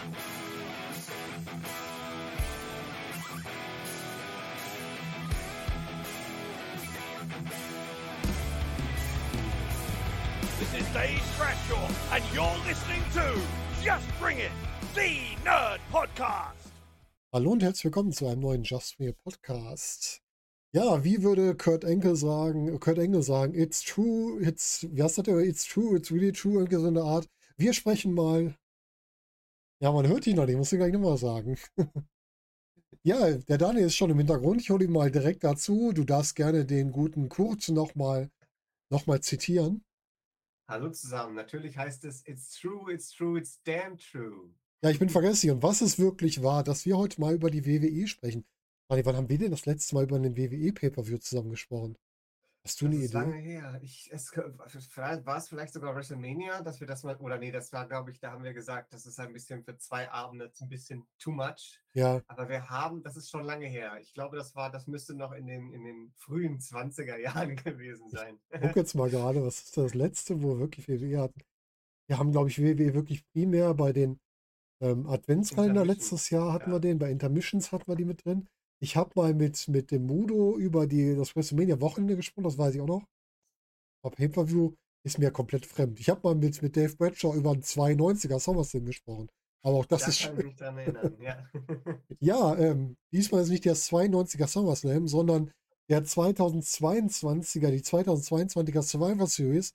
This is Dave Bradshaw, and you're listening to Just Bring It, the Nerd Podcast. Hallo und herzlich willkommen zu einem neuen Just Bring It Podcast. Ja, wie würde Kurt Angle sagen, it's true, it's true, it's really true, irgendwie so eine Art. Wir sprechen mal. Ja, man hört ihn noch nicht, muss ich gleich nochmal sagen. Ja, der Daniel ist schon im Hintergrund, ich hole ihn mal direkt dazu. Du darfst gerne den guten Kurt nochmal zitieren. Hallo zusammen, natürlich heißt es it's true, it's damn true. Ja, ich bin vergessen. Und was es wirklich war, dass wir heute mal über die WWE sprechen. Daniel, wann haben wir denn das letzte Mal über einen WWE-Pay-Per-View zusammen gesprochen? Hast du eine Das ist Idee? lange her. War es vielleicht sogar WrestleMania, dass wir das mal, oder nee, das war, glaube ich, da haben wir gesagt, das ist ein bisschen für 2 Abende ein bisschen too much. Ja, Aber das ist schon lange her. Ich glaube, das müsste noch in den frühen 20er Jahren gewesen sein. guck jetzt mal gerade, was ist das letzte, wo wir wirklich WWE hatten? Wir haben, glaube ich, WWE wirklich primär bei den Adventskalender letztes Jahr hatten wir den, bei Intermissions hatten wir die mit drin. Ich habe mal mit dem Mudo über das WrestleMania-Wochenende gesprochen, das weiß ich auch noch. Aber Pay-Per-View ist mir komplett fremd. Ich habe mal mit Dave Bradshaw über einen 92er SummerSlam gesprochen. Aber auch das Da ist kann ich mich dran erinnern, ja. Ja, diesmal ist nicht der 92er SummerSlam, sondern der 2022er, die 2022er Survivor Series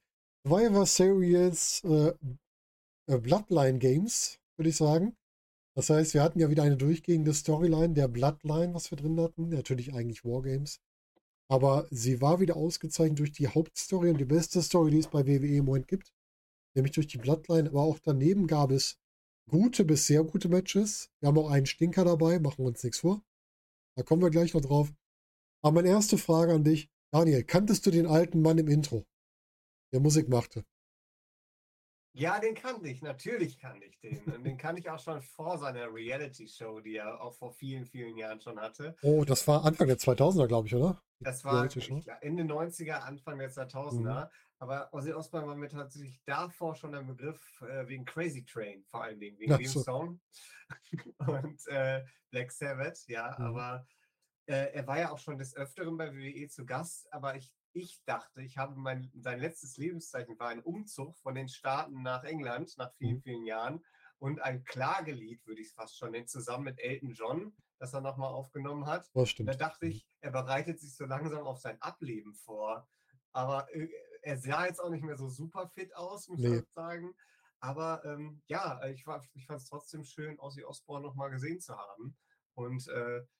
Bloodline Games, würde ich sagen. Das heißt, wir hatten ja wieder eine durchgehende Storyline der Bloodline, was wir drin hatten. Natürlich eigentlich Wargames. Aber sie war wieder ausgezeichnet durch die Hauptstory und die beste Story, die es bei WWE im Moment gibt. Nämlich durch die Bloodline. Aber auch daneben gab es gute bis sehr gute Matches. Wir haben auch einen Stinker dabei, machen wir uns nichts vor. Da kommen wir gleich noch drauf. Aber meine erste Frage an dich, Daniel, kanntest du den alten Mann im Intro, der Musik machte? Ja, den kannte ich, natürlich kannte ich den. Und den kannte ich auch schon vor seiner Reality-Show, die er auch vor vielen, vielen Jahren schon hatte. Oh, das war Anfang der 2000er, glaube ich, oder? Das war Ende 90er, Anfang der 2000er. Aber Ozzy Osbourne war mir tatsächlich davor schon ein Begriff wegen Crazy Train, vor allen Dingen, wegen dem Song. Und Black Sabbath, ja. Aber er war ja auch schon des Öfteren bei WWE zu Gast. Aber ich dachte, sein letztes Lebenszeichen war ein Umzug von den Staaten nach England nach vielen, vielen Jahren und ein Klagelied, würde ich es fast schon nennen, zusammen mit Elton John, das er nochmal aufgenommen hat. Das stimmt. Da dachte ich, er bereitet sich so langsam auf sein Ableben vor. Aber er sah jetzt auch nicht mehr so super fit aus, muss ich sagen. Aber ich fand es trotzdem schön, Ozzy Osbourne nochmal gesehen zu haben. Und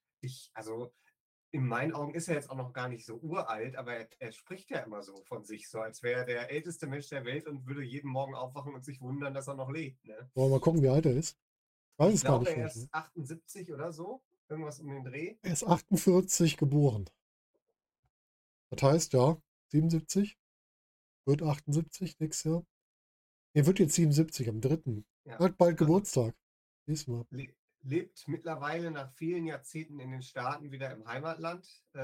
in meinen Augen ist er jetzt auch noch gar nicht so uralt, aber er spricht ja immer so von sich, so als wäre er der älteste Mensch der Welt und würde jeden Morgen aufwachen und sich wundern, dass er noch lebt. Ne? Wollen wir mal gucken, wie alt er ist? Ich glaube, er ist 78 oder so, irgendwas um den Dreh. Er ist 48 geboren. Das heißt, ja, 77, wird 78 nächstes Jahr. Er wird jetzt 77 am 3. Ja. Hat bald Geburtstag. Diesmal. Lebt mittlerweile nach vielen Jahrzehnten in den Staaten wieder im Heimatland.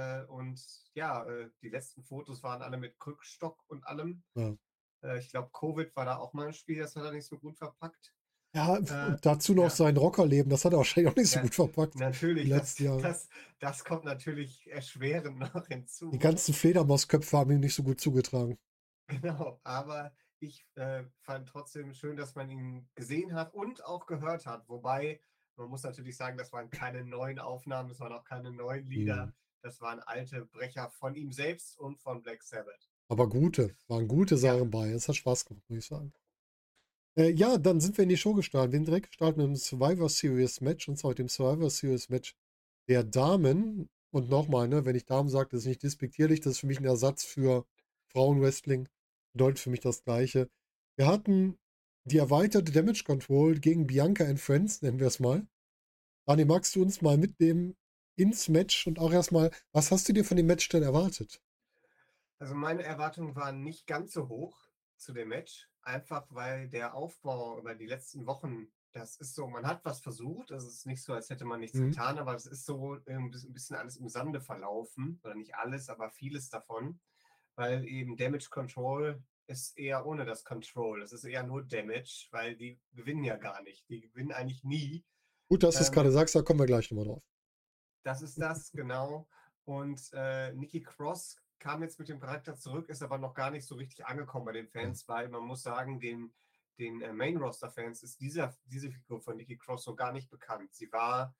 Die letzten Fotos waren alle mit Krückstock und allem. Ja. Ich glaube, Covid war da auch mal ein Spiel, das hat er nicht so gut verpackt. Ja, und dazu noch sein Rockerleben, das hat er wahrscheinlich auch nicht so gut verpackt. Natürlich, das kommt natürlich erschwerend noch hinzu. Die ganzen Fledermausköpfe haben ihm nicht so gut zugetragen. Genau, aber ich fand trotzdem schön, dass man ihn gesehen hat und auch gehört hat. Wobei, man muss natürlich sagen, das waren keine neuen Aufnahmen, das waren auch keine neuen Lieder. Das waren alte Brecher von ihm selbst und von Black Sabbath. Aber waren gute Sachen bei. Es hat Spaß gemacht, muss ich sagen. Dann sind wir in die Show gestartet. Wir sind direkt gestartet mit dem Survivor Series Match, und zwar mit dem Survivor Series Match der Damen. Und nochmal, wenn ich Damen sage, das ist nicht despektierlich, das ist für mich ein Ersatz für Frauenwrestling. Bedeutet für mich das Gleiche. Wir hatten die erweiterte Damage Control gegen Bianca and Friends, nennen wir es mal. Dani, magst du uns mal mitnehmen ins Match und auch erstmal, was hast du dir von dem Match denn erwartet? Also meine Erwartungen waren nicht ganz so hoch zu dem Match, einfach weil der Aufbau über die letzten Wochen, das ist so, man hat was versucht, es ist nicht so, als hätte man nichts getan, aber es ist so ein bisschen alles im Sande verlaufen, oder nicht alles, aber vieles davon, weil eben Damage Control ist eher ohne das Control. Das ist eher nur Damage, weil die gewinnen ja gar nicht. Die gewinnen eigentlich nie. Gut, dass du es gerade Ähm, sagst, da kommen wir gleich nochmal drauf. Das ist das, genau. Und Nikki Cross kam jetzt mit dem Charakter zurück, ist aber noch gar nicht so richtig angekommen bei den Ja. Fans, weil man muss sagen, den Main-Roster-Fans ist diese Figur von Nikki Cross so gar nicht bekannt. Sie war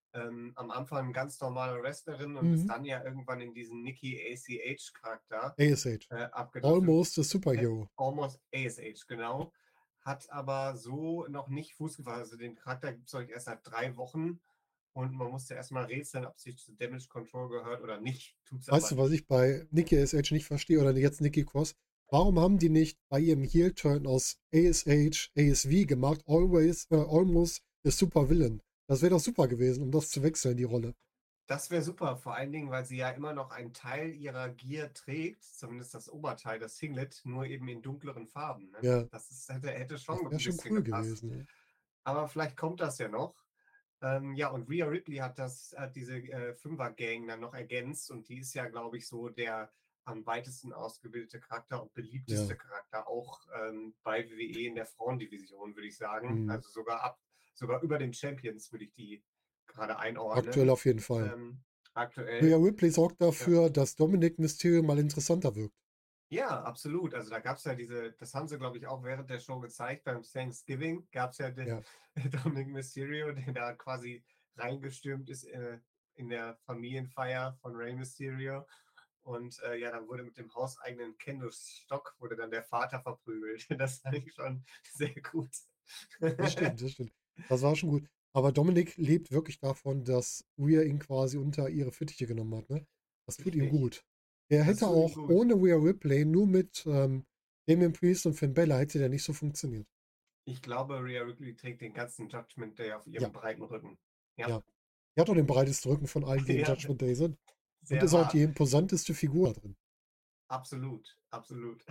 am Anfang eine ganz normale Wrestlerin und ist Mhm. dann ja irgendwann in diesen Nikki ACH-Charakter ASH. abgedriftet. Almost a Superhero. Almost ASH, genau. Hat aber so noch nicht Fuß gefasst. Also den Charakter gibt es euch erst seit 3 Wochen und man musste erstmal rätseln, ob sich zu Damage Control gehört oder nicht. Tut es Weißt aber du, was nicht. ich bei Nikki ASH nicht verstehe oder jetzt Nikki Cross? Warum haben die nicht bei ihrem Heel-Turn aus ASH ASV gemacht, almost a super villain? Das wäre doch super gewesen, um das zu wechseln, die Rolle. Das wäre super, vor allen Dingen, weil sie ja immer noch einen Teil ihrer Gear trägt, zumindest das Oberteil, das Singlet, nur eben in dunkleren Farben. Ne? Ja, Hätte das schon wäre ein schon bisschen cool gepasst. gewesen. Ja. Aber vielleicht kommt das ja noch. Ja, und Rhea Ripley hat diese Fünfer-Gang dann noch ergänzt und die ist ja, glaube ich, so der am weitesten ausgebildete Charakter und Ja. beliebteste Charakter, auch bei WWE in der Frauendivision, würde ich sagen. Mhm. Also sogar über den Champions würde ich die gerade Aktuell einordnen. auf jeden Fall. Ähm, Rhea aktuell. Ripley sorgt Ja. dafür, dass Dominic Mysterio mal interessanter wirkt. Ja, absolut. Also da gab es ja das haben sie, glaube ich, auch während der Show gezeigt. Beim Thanksgiving gab es ja den Ja. Dominic Mysterio, der da quasi reingestürmt ist in der Familienfeier von Rey Mysterio. Und ja, dann wurde mit dem hauseigenen Kendo-Stock wurde dann der Vater verprügelt. Das fand ich schon sehr gut. Das stimmt, das stimmt. Das war schon gut. Aber Dominik lebt wirklich davon, dass Rhea ihn quasi unter ihre Fittiche genommen hat, ne? Das tut ihm Richtig. gut. Er Das hätte tut ihm auch gut. ohne Rhea Ripley, nur mit Damian Priest und Finn Balor, hätte der nicht so funktioniert. Ich glaube, Rhea Ripley trägt den ganzen Judgment Day auf Ja, ihrem breiten Rücken. Ja. ja. Er hat auch den breitesten Rücken von allen, die im Ja, Judgment Day sind. Und sehr ist auch wahr. die imposanteste Figur drin. Absolut, absolut.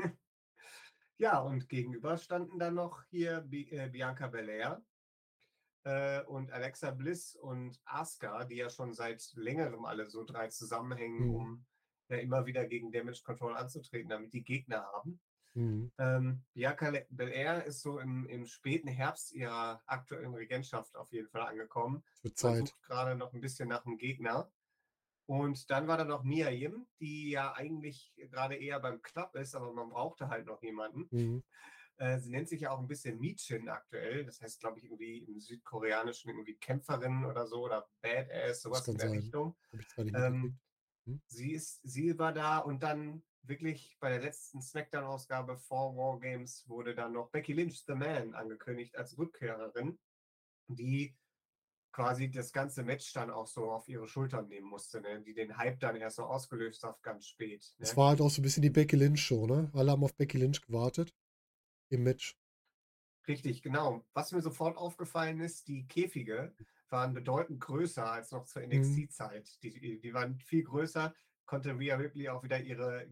Ja, und gegenüber standen dann noch hier Bianca Belair und Alexa Bliss und Asuka, die ja schon seit längerem alle so drei zusammenhängen, Mhm. um ja immer wieder gegen Damage Control anzutreten, damit die Gegner haben. Mhm. Bianca Belair ist so im späten Herbst ihrer aktuellen Regentschaft auf jeden Fall angekommen. Es wird Man Zeit. sucht gerade noch ein bisschen nach einem Gegner. Und dann war da noch Mia Yim, die ja eigentlich gerade eher beim Club ist, aber man brauchte halt noch jemanden. Mhm. Sie nennt sich ja auch ein bisschen Michin aktuell. Das heißt, glaube ich, irgendwie im Südkoreanischen irgendwie Kämpferin oder so oder Badass, Das sowas in kann der sein. Richtung. Habe ich jetzt gar nicht Ähm, mitgekriegt. Mhm. sie war da und dann wirklich bei der letzten Smackdown-Ausgabe vor War Games wurde dann noch Becky Lynch, The Man, angekündigt als Rückkehrerin, die quasi das ganze Match dann auch so auf ihre Schultern nehmen musste, ne? Die den Hype dann erst so ausgelöst hat, ganz spät. Es Ne? war halt auch so ein bisschen die Becky Lynch-Show, ne? Alle haben auf Becky Lynch gewartet im Match. Richtig, genau. Was mir sofort aufgefallen ist, die Käfige waren bedeutend größer als noch zur Mhm. NXT-Zeit. Die waren viel größer, konnte Rhea Ripley auch wieder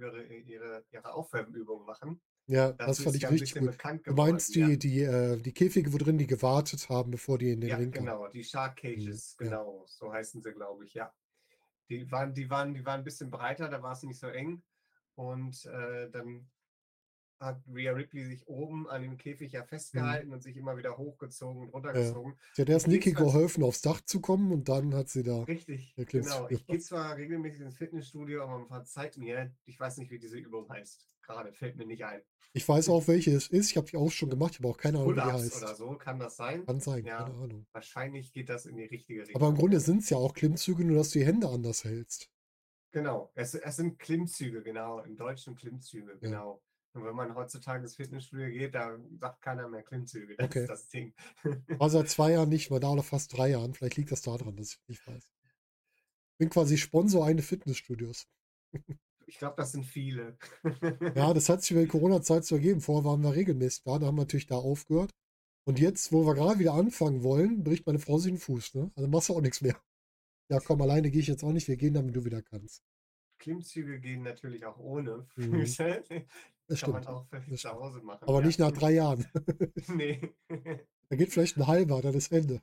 ihre Aufwärmübungen machen. Ja, das Dazu ist fand sie ich ja ein richtig bisschen gut. bekannt Du geworden. meinst Ja, die Käfige, wo drin die gewartet haben, bevor die in den ja, Ring kamen. genau. Die Shark Mhm. Cages, Ja. genau. So heißen sie, glaube ich, ja. Die waren ein bisschen breiter, da war es nicht so eng. Und dann hat Rhea Ripley sich oben an dem Käfig ja Mhm. festgehalten und sich immer wieder hochgezogen und Ja. runtergezogen. Sie hat erst Ich gehe Nikki zwar geholfen, aufs Dach zu kommen und dann hat sie da richtig, der genau. Klimmzüge Ich gehe gemacht. zwar regelmäßig ins Fitnessstudio, aber man verzeiht mir, ich weiß nicht, wie diese Übung heißt. Gerade fällt mir nicht ein. Ich weiß auch, welche es ist. Ich habe die auch schon gemacht. Ich habe auch keine Ahnung, wie die Pull-ups oder heißt. so, kann das sein? Kann sein, keine Ja, Ahnung. wahrscheinlich geht das in die richtige Aber im Richtung. Grunde Ne? sind es ja auch Klimmzüge, nur dass du die Hände anders hältst. Genau, es sind Klimmzüge, genau, im Deutschen Klimmzüge, Ja, genau. Und wenn man heutzutage ins Fitnessstudio geht, da sagt keiner mehr Klimmzüge, das ist okay. das Ding. War seit 2 Jahren nicht mehr da oder fast 3 Jahren. Vielleicht liegt das daran, dass ich nicht weiß. Bin quasi Sponsor eines Fitnessstudios. Ich glaube, das sind viele. Ja, das hat sich über die Corona-Zeit so ergeben. Vorher waren wir regelmäßig da, da haben wir natürlich da aufgehört. Und jetzt, wo wir gerade wieder anfangen wollen, bricht meine Frau sich den Fuß, ne? Also machst du auch nichts mehr. Ja, komm, alleine gehe ich jetzt auch nicht. Wir gehen, damit du wieder kannst. Klimmzüge gehen natürlich auch ohne Mhm. Füße. Das Kann man stimmt. auch völlig Das zu stimmt. Hause machen, Aber ja. nicht nach 3 Jahren. Nee. Da geht vielleicht ein halber, dann ist Ende.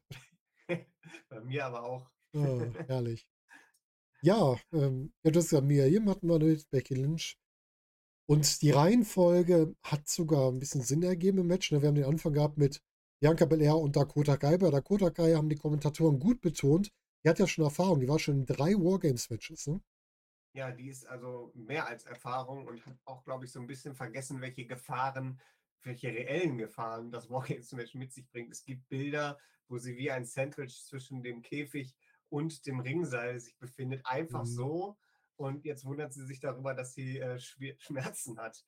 Bei mir aber auch. Ah, herrlich. Ja, ja, du hast ja Mia Yim hatten wir mit Becky Lynch. Und die Reihenfolge hat sogar ein bisschen Sinn ergeben im Match. Ne? Wir haben den Anfang gehabt mit Bianca Belair und Dakota Kai. Bei Dakota Kai haben die Kommentatoren gut betont. Die hat ja schon Erfahrung. Die war schon in 3 Wargames-Matches. Ne? Ja, die ist also mehr als Erfahrung und hat auch, glaube ich, so ein bisschen vergessen, welche reellen Gefahren das Wargames-Match mit sich bringt. Es gibt Bilder, wo sie wie ein Sandwich zwischen dem Käfig und dem Ringseil sich befindet, einfach Mhm. so. Und jetzt wundert sie sich darüber, dass sie Schmerzen hat.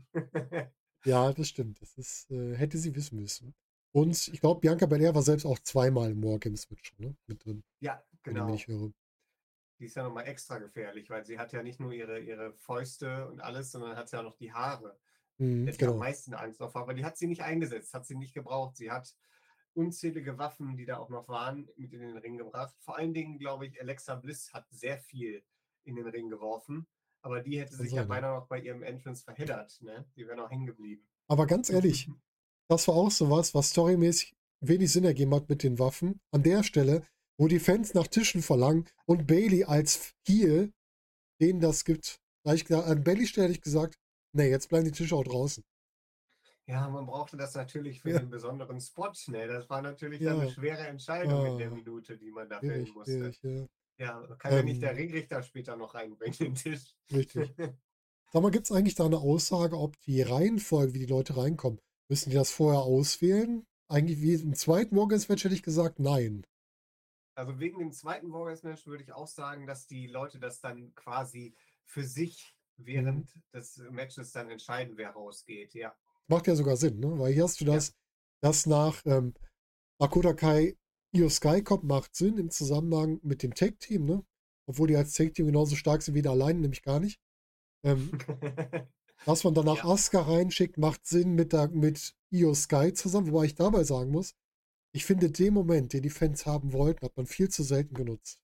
Ja, das stimmt. Das ist, hätte sie wissen müssen. Und ich glaube, Bianca Belair war selbst auch zweimal im Wargames-Match ne? Mit drin, Ja, wenn ich mich nicht genau. irre. Die ist ja nochmal extra gefährlich, weil sie hat ja nicht nur ihre Fäuste und alles, sondern hat ja noch die Haare. Mhm, Hätte ich am genau. meisten Angst davor, aber die hat sie nicht eingesetzt, hat sie nicht gebraucht. Sie hat unzählige Waffen, die da auch noch waren, mit in den Ring gebracht. Vor allen Dingen, glaube ich, Alexa Bliss hat sehr viel in den Ring geworfen, aber die hätte Kann sich ja sein, ja. beinahe noch bei ihrem Entrance verheddert. Ne? Die wäre noch hängen geblieben. Aber ganz ehrlich, das war auch sowas, was storymäßig wenig Sinn ergeben hat mit den Waffen. An der Stelle, wo die Fans nach Tischen verlangen und Bailey als Heel denen das gibt. Da ich gesagt, an Bailey Stelle hätte ich gesagt, nee, jetzt bleiben die Tische auch draußen. Ja, man brauchte das natürlich für Ja, den besonderen Spot. Ne? Das war natürlich dann eine ja, schwere Entscheidung in der ah, Minute, die man da fällen schwierig, musste. schwierig, ja. Ja, kann ja nicht der Ähm, Ringrichter später noch reinbringen, den Tisch. richtig. Sag mal, gibt es eigentlich da eine Aussage, ob die Reihenfolge, wie die Leute reinkommen, müssen die das vorher auswählen? Eigentlich wie im zweiten Morgens-Match hätte ich gesagt, nein. Also wegen dem zweiten Wargames-Match würde ich auch sagen, dass die Leute das dann quasi für sich Mhm. während des Matches dann entscheiden, wer rausgeht. Ja. Macht ja sogar Sinn, ne? Weil hier hast du Ja. das nach Dakota Kai Io Sky kommt, macht Sinn im Zusammenhang mit dem Tag-Team, ne? Obwohl die als Tag-Team genauso stark sind wie der allein, nämlich gar nicht. Ähm, Dass man danach Ja, Asuka reinschickt, macht Sinn mit Io Sky zusammen, wobei ich dabei sagen muss, ich finde den Moment, den die Fans haben wollten, hat man viel zu selten genutzt.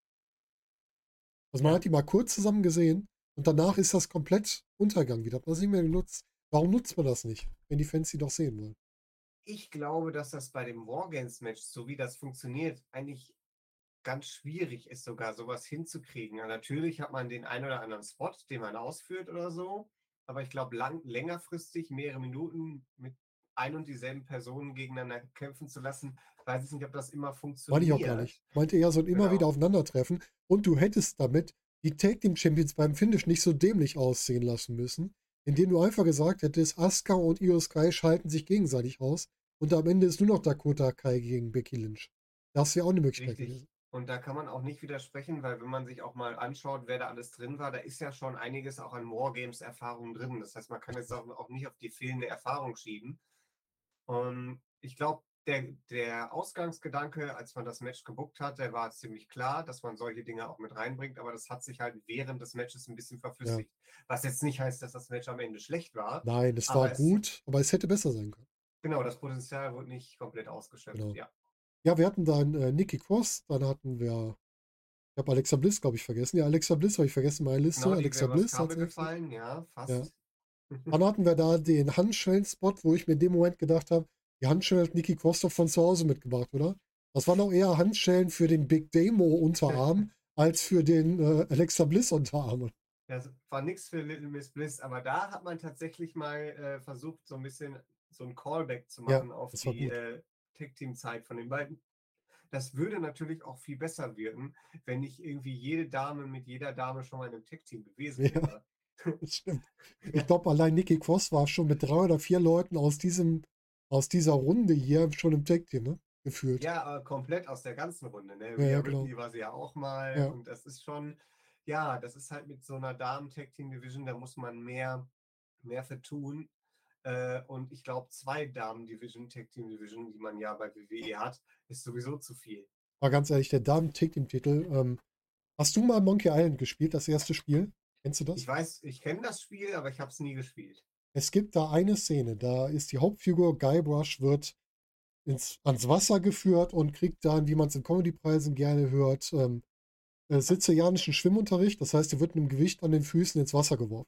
Also man ja. hat die mal kurz zusammen gesehen und danach ist das komplett untergegangen wieder. Hat man es nicht mehr genutzt. Warum nutzt man das nicht, wenn die Fans sie doch sehen wollen? Ich glaube, dass das bei dem Wargames-Match, so wie das funktioniert, eigentlich ganz schwierig ist, sogar sowas hinzukriegen. Ja, natürlich hat man den einen oder anderen Spot, den man ausführt oder so, aber ich glaube, längerfristig mehrere Minuten mit ein und dieselben Personen gegeneinander kämpfen zu lassen, weiß ich nicht, ob das immer Meine ich auch gar nicht. funktioniert. Ich meinte eher so ein immer wieder Genau, aufeinandertreffen und du hättest damit die Tag Team Champions beim Finish nicht so dämlich aussehen lassen müssen, indem du einfach gesagt hättest, Asuka und Io Sky schalten sich gegenseitig aus und am Ende ist nur noch Dakota Kai gegen Becky Lynch. Das wäre auch eine Möglichkeit richtig. gewesen. Und da kann man auch nicht widersprechen, weil wenn man sich auch mal anschaut, wer da alles drin war, da ist ja schon einiges auch an Wargames-Erfahrung drin. Das heißt, man kann jetzt auch nicht auf die fehlende Erfahrung schieben. Und ich glaube, der Ausgangsgedanke, als man das Match gebuckt hat, der war ziemlich klar, dass man solche Dinge auch mit reinbringt, aber das hat sich halt während des Matches ein bisschen Ja. verflüssigt. Was jetzt nicht heißt, dass das Match am Ende schlecht war, Nein, es war aber gut, aber es hätte besser sein können. genau, das Potenzial wurde nicht komplett ausgeschöpft, Genau. ja. Ja, wir hatten dann Nikki Cross, dann hatten wir, ich habe Alexa Bliss, glaube ich, vergessen. Ja, Alexa Bliss habe ich vergessen, meine Liste. Genau, die wäre Alexa übers Bliss Kabel als nächstes. gefallen, ja, Ja. fast. Dann hatten wir da den Handschellen-Spot, wo ich mir in dem Moment gedacht habe, die Handschellen hat Nikki Cross doch von zu Hause mitgebracht, oder? Das waren auch eher Handschellen für den Big Demo-Unterarm als für den Alexa Bliss-Unterarm. Das war nichts für Little Miss Bliss, aber da hat man tatsächlich mal versucht, so ein bisschen so ein Callback zu Ja, machen auf das war die gut. Tag-Team-Zeit von den beiden. Das würde natürlich auch viel besser wirken, wenn nicht irgendwie jede Dame mit jeder Dame schon mal in einem Tag-Team gewesen Ja, wäre. das stimmt. Ich Ja, glaube, allein Nikki Cross war schon mit 3 oder 4 Leuten aus dieser Runde hier schon im Tag-Team, ne? Gefühlt. ja, komplett aus der ganzen Runde. Ne? Ja, Rhea ja, genau. Ripley war sie ja auch mal Ja. und das ist schon, ja, das ist halt mit so einer Damen-Tag-Team-Division, da muss man mehr für tun. Und ich glaube, 2 Damen-Division, Tag-Team-Division, die man ja bei WWE hat, ist sowieso zu viel. War ganz ehrlich, der Damen-Tag-Team-Titel. Hast du mal Monkey Island gespielt, das erste Spiel? Kennst du Ich das? weiß, ich kenne das Spiel, aber ich habe es nie gespielt. Es gibt da eine Szene, da ist die Hauptfigur Guybrush wird ans Wasser geführt und kriegt dann, wie man es in Comedy-Preisen gerne hört, sizilianischen Schwimmunterricht. Das heißt, er wird mit einem Gewicht an den Füßen ins Wasser geworfen.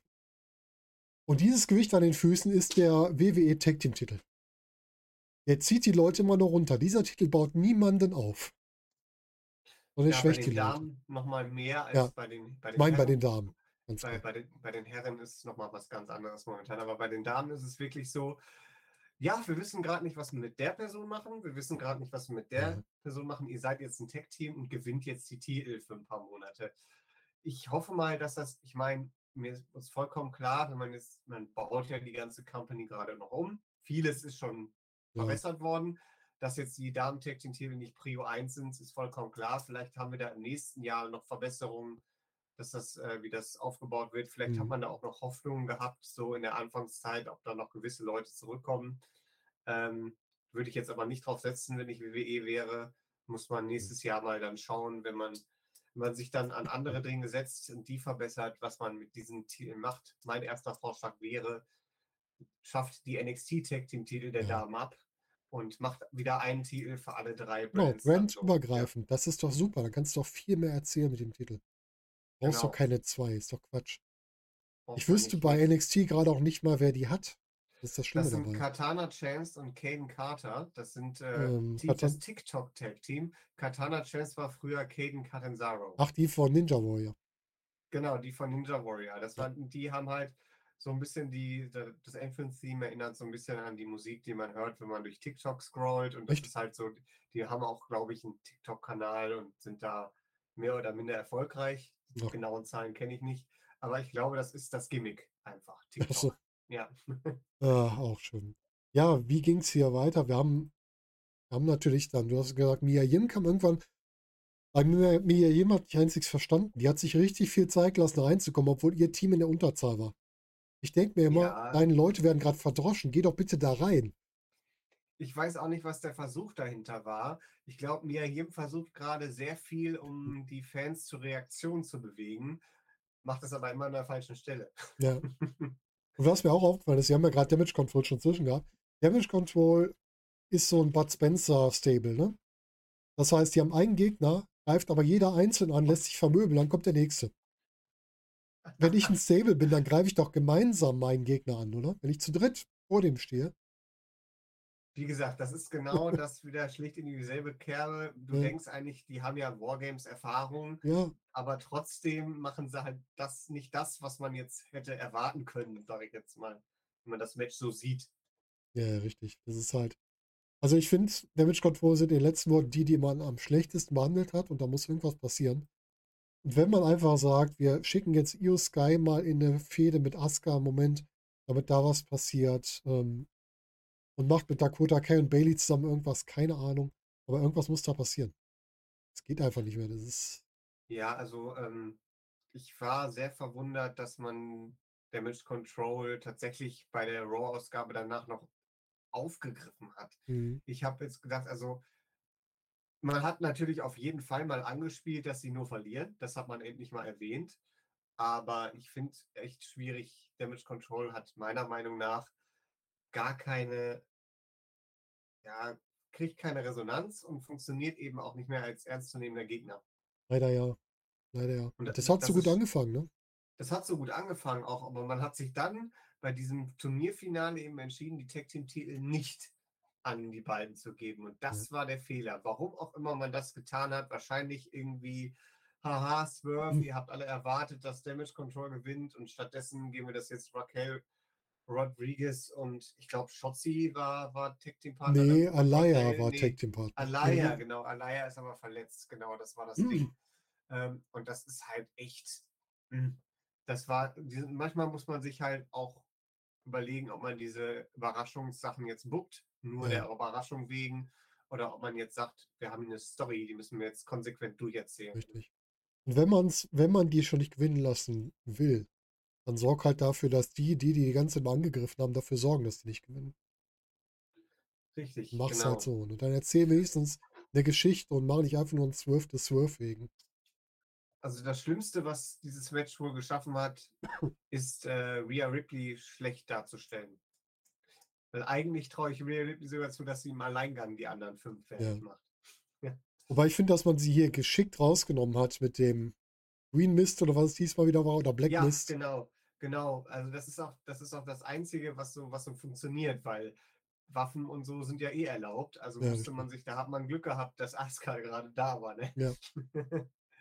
Und dieses Gewicht an den Füßen ist der WWE Tag Team Titel. Der zieht die Leute immer nur runter. Dieser Titel baut niemanden auf. Und er Ja, bei schwächt die den Leute. Damen nochmal mehr als Ja, bei den ich meine bei den Herren. Damen. Ganz klar. Bei den Herren ist es nochmal was ganz anderes momentan. Aber bei den Damen ist es wirklich so, ja, wir wissen gerade nicht, was wir mit der Person machen. Wir wissen gerade nicht, was wir mit der Ja. Person machen. Ihr seid jetzt ein Tech-Team und gewinnt jetzt die Titel für ein paar Monate. Ich hoffe mal, dass das, ich meine, mir ist vollkommen klar, wenn man baut ja die ganze Company gerade noch um. Vieles ist schon Ja. verbessert worden. Dass jetzt die Damen-Tag-Team-Titel nicht Prio 1 sind, ist vollkommen klar. Vielleicht haben wir da im nächsten Jahr noch Verbesserungen, dass das, wie das aufgebaut wird. Vielleicht hat man da auch noch Hoffnungen gehabt, so in der Anfangszeit, ob da noch gewisse Leute zurückkommen. Würde ich jetzt aber nicht drauf setzen, wenn ich WWE wäre. Muss man nächstes Jahr mal dann schauen, wenn man sich dann an andere Dinge setzt und die verbessert, was man mit diesen Titeln macht. Mein erster Vorschlag wäre, schafft die NXT Tag Team Titel der Damen ab und macht wieder einen Titel für alle 3 Genau, Brands. Dann so. brandübergreifend. Das ist doch super. Da kannst du doch viel mehr erzählen mit dem Titel. Brauchst doch Genau. keine 2, ist doch Quatsch. Braucht Ich man wüsste nicht. bei NXT gerade auch nicht mal, wer die hat. Das ist das Schlimme Das sind dabei. Katana Chance und Caden Carter. Das sind das TikTok Tag Team. Katana Chance war früher Caden Catanzaro. Ach, die von Ninja Warrior. Genau, die von Ninja Warrior. Die haben halt so ein bisschen das Entrance-Theme erinnert so ein bisschen an die Musik, die man hört, wenn man durch TikTok scrollt. Und das Echt? ist halt so, die haben auch, glaube ich, einen TikTok-Kanal und sind da mehr oder minder erfolgreich. Die Ja. genauen Zahlen kenne ich nicht. Aber ich glaube, das ist das Gimmick einfach. TikTok. Ach so. Ja. Auch schön. Ja, wie ging es hier weiter? Wir haben natürlich dann, du hast gesagt, Mia Yim kam irgendwann. Bei Mia Yim hat nicht einziges verstanden. Die hat sich richtig viel Zeit gelassen, reinzukommen, obwohl ihr Team in der Unterzahl war. Ich denke mir immer, Ja. deine Leute werden gerade verdroschen. Geh doch bitte da rein. Ich weiß auch nicht, was der Versuch dahinter war. Ich glaube, Mia Yim versucht gerade sehr viel, um die Fans zur Reaktion zu bewegen, macht es aber immer an der falschen Stelle. Ja. Und was mir auch aufgefallen ist, sie haben ja gerade Damage Control schon zwischen gehabt. Damage Control ist so ein Bud Spencer-Stable, ne? Das heißt, die haben einen Gegner, greift aber jeder einzeln an, lässt sich vermöbeln, dann kommt der nächste. Wenn ich ein Stable bin, dann greife ich doch gemeinsam meinen Gegner an, oder? Wenn ich zu dritt vor dem stehe. Wie gesagt, das ist genau das wieder schlicht in dieselbe Kerbe. Du denkst eigentlich, die haben ja Wargames-Erfahrung, Ja, aber trotzdem machen sie halt nicht das, was man jetzt hätte erwarten können, sage ich jetzt mal, wenn man das Match so sieht. ja, richtig. Das ist halt. Also ich finde, Damage Control sind in den letzten Wochen die man am schlechtesten behandelt hat und da muss irgendwas passieren. Und wenn man einfach sagt, wir schicken jetzt Io Sky mal in eine Fehde mit Asuka im Moment, damit da was passiert, und macht mit Dakota Kai und Bailey zusammen irgendwas, keine Ahnung. Aber irgendwas muss da passieren. Es geht einfach nicht mehr. Das ist. Ja, also ich war sehr verwundert, dass man Damage Control tatsächlich bei der Raw-Ausgabe danach noch aufgegriffen hat. Ich habe jetzt gedacht, also man hat natürlich auf jeden Fall mal angespielt, dass sie nur verlieren. Das hat man endlich mal erwähnt. Aber ich finde es echt schwierig. Damage Control hat meiner Meinung nach gar keine, ja, kriegt keine Resonanz und funktioniert eben auch nicht mehr als ernstzunehmender Gegner. Leider ja. Leider ja. Und Das hat so gut angefangen, ne? Das hat so gut angefangen auch, aber man hat sich dann bei diesem Turnierfinale eben entschieden, die Tag Team Titel nicht an die beiden zu geben. Und das war der Fehler. Warum auch immer man das getan hat, wahrscheinlich irgendwie, haha, Swerve, ihr habt alle erwartet, dass Damage Control gewinnt und stattdessen geben wir das jetzt Raquel Rodriguez und ich glaube Shotzi war Tag Team Partner. Nee, Alaya war Tag Team Partner. Alaya, genau. Alaya ist aber verletzt. Genau, das war das Ding. Und das ist halt echt. Manchmal muss man sich halt auch überlegen, ob man diese Überraschungssachen jetzt bookt, nur der Überraschung wegen, oder ob man jetzt sagt, wir haben eine Story, die müssen wir jetzt konsequent durcherzählen. Richtig. Und wenn man die schon nicht gewinnen lassen will, dann sorg halt dafür, dass die ganze Zeit angegriffen haben, dafür sorgen, dass die nicht gewinnen. Richtig, Mach's genau. halt so. Und dann erzähl wenigstens eine Geschichte und mach nicht einfach nur ein Swerve des Swerve wegen. Also das Schlimmste, was dieses Match wohl geschaffen hat, ist Rhea Ripley schlecht darzustellen. Weil eigentlich traue ich Rhea Ripley sogar zu, dass sie im Alleingang die anderen 5 fertig macht. Ja. Wobei ich finde, dass man sie hier geschickt rausgenommen hat mit dem Green Mist oder was es diesmal wieder war, oder Black Mist. Ja, genau. Also das ist auch das Einzige, was so funktioniert, weil Waffen und so sind ja eh erlaubt. Also musste man sich, da hat man Glück gehabt, dass Asuka gerade da war. Ne? Ja.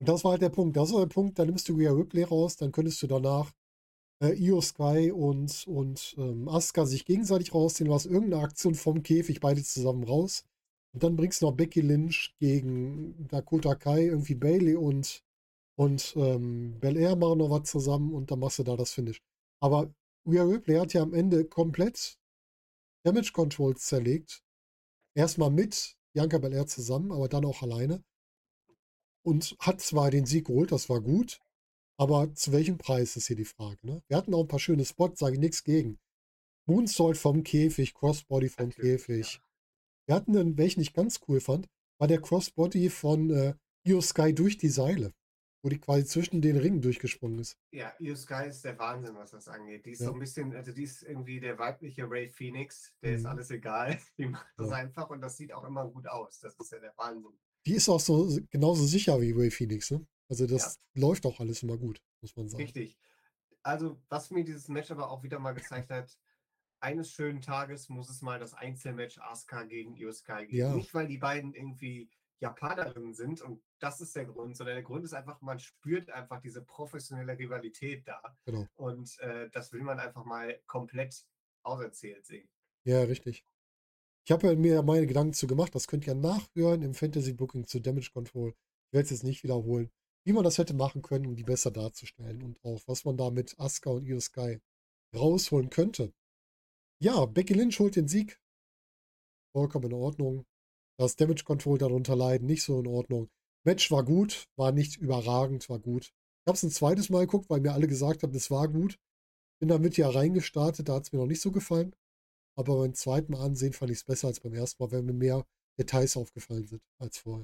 Und das war halt der Punkt. Das war der Punkt, da nimmst du Rhea Ripley raus, dann könntest du danach Io Sky und Asuka sich gegenseitig rausziehen. Du hast irgendeine Aktion vom Käfig, beide zusammen raus. Und dann bringst du noch Becky Lynch gegen Dakota Kai, irgendwie Bailey und Belair machen noch was zusammen und dann machst du da das Finish. Aber Rhea Ripley hat ja am Ende komplett Damage Controls zerlegt. Erstmal mit Bianca Belair zusammen, aber dann auch alleine. Und hat zwar den Sieg geholt, das war gut, aber zu welchem Preis ist hier die Frage, ne? Wir hatten auch ein paar schöne Spots, sage ich nichts gegen. Moonsault vom Käfig, Crossbody vom Natürlich, Käfig. ja. Wir hatten einen, welchen ich ganz cool fand, war der Crossbody von Io Sky durch die Seile, wo die quasi zwischen den Ringen durchgesprungen ist. Ja, Io Sky ist der Wahnsinn, was das angeht. Die ist so Ja. ein bisschen, also die ist irgendwie der weibliche Ray Phoenix, der ist Mhm. alles egal. Die macht das Ja. einfach und das sieht auch immer gut aus. Das ist ja der Wahnsinn. Die ist auch so genauso sicher wie Ray Phoenix, ne? Also Ja, das läuft auch alles immer gut, muss man sagen. richtig. Also, was mir dieses Match aber auch wieder mal gezeigt hat, eines schönen Tages muss es mal das Einzelmatch Asuka gegen Io Sky geben. Ja, Nicht, weil die beiden irgendwie Japanerinnen sind und das ist der Grund, sondern der Grund ist einfach, man spürt einfach diese professionelle Rivalität da genau. und das will man einfach mal komplett auserzählt sehen. Ja, richtig. Ich habe mir ja meine Gedanken zu gemacht, das könnt ihr nachhören im Fantasy Booking zu Damage Control. Ich werde es jetzt nicht wiederholen, wie man das hätte machen können, um die besser darzustellen und auch, was man da mit Asuka und Io Sky rausholen könnte. Ja, Becky Lynch holt den Sieg. Vollkommen in Ordnung. Das Damage Control darunter leiden, nicht so in Ordnung. Match war gut, war nicht überragend, war gut. Ich habe es ein zweites Mal geguckt, weil mir alle gesagt haben, es war gut. Bin damit ja reingestartet, da hat es mir noch nicht so gefallen. Aber beim zweiten Mal ansehen fand ich es besser als beim ersten Mal, weil mir mehr Details aufgefallen sind als vorher.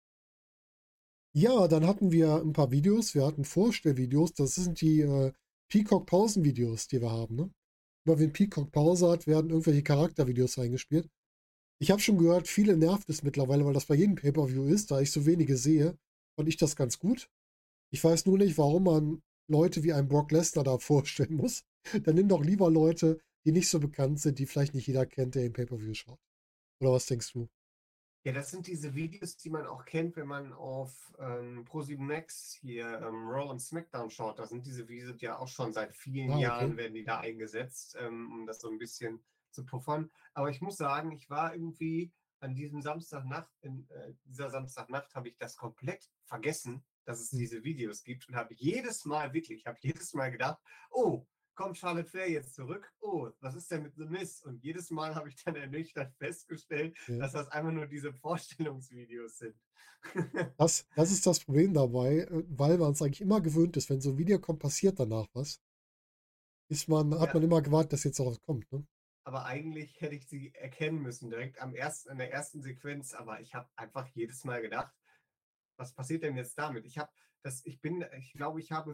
Ja, dann hatten wir ein paar Videos. Wir hatten Vorstellvideos. Das sind die Peacock-Pausen-Videos, die wir haben. Ne? Immer wenn Peacock Pause hat, werden irgendwelche Charaktervideos eingespielt. Ich habe schon gehört, viele nervt es mittlerweile, weil das bei jedem Pay-Per-View ist. Da ich so wenige sehe, fand ich das ganz gut. Ich weiß nur nicht, warum man Leute wie einen Brock Lesnar da vorstellen muss. Dann nimm doch lieber Leute, die nicht so bekannt sind, die vielleicht nicht jeder kennt, der im Pay-Per-View schaut. Oder was denkst du? Ja, das sind diese Videos, die man auch kennt, wenn man auf Pro7 Max hier Raw und SmackDown schaut. Da sind diese Videos ja auch schon seit vielen Ah, okay. Jahren, werden die da eingesetzt, um das so ein bisschen zu puffern. Aber ich muss sagen, ich war irgendwie an diesem Samstagnacht, dieser Samstagnacht habe ich das komplett vergessen, dass es Hm. diese Videos gibt und habe jedes Mal, wirklich, habe jedes Mal gedacht, oh, kommt Charlotte Flair jetzt zurück? Oh, was ist denn mit The Miz? Und jedes Mal habe ich dann ernüchtert festgestellt, Ja. dass das einfach nur diese Vorstellungsvideos sind. Das ist das Problem dabei, weil man es eigentlich immer gewöhnt ist, wenn so ein Video kommt, passiert danach was. Hat man Ja, immer gewartet, dass jetzt auch was kommt. Ne? aber eigentlich hätte ich sie erkennen müssen, direkt in der ersten Sequenz. Aber ich habe einfach jedes Mal gedacht, was passiert denn jetzt damit? Ich glaube, ich habe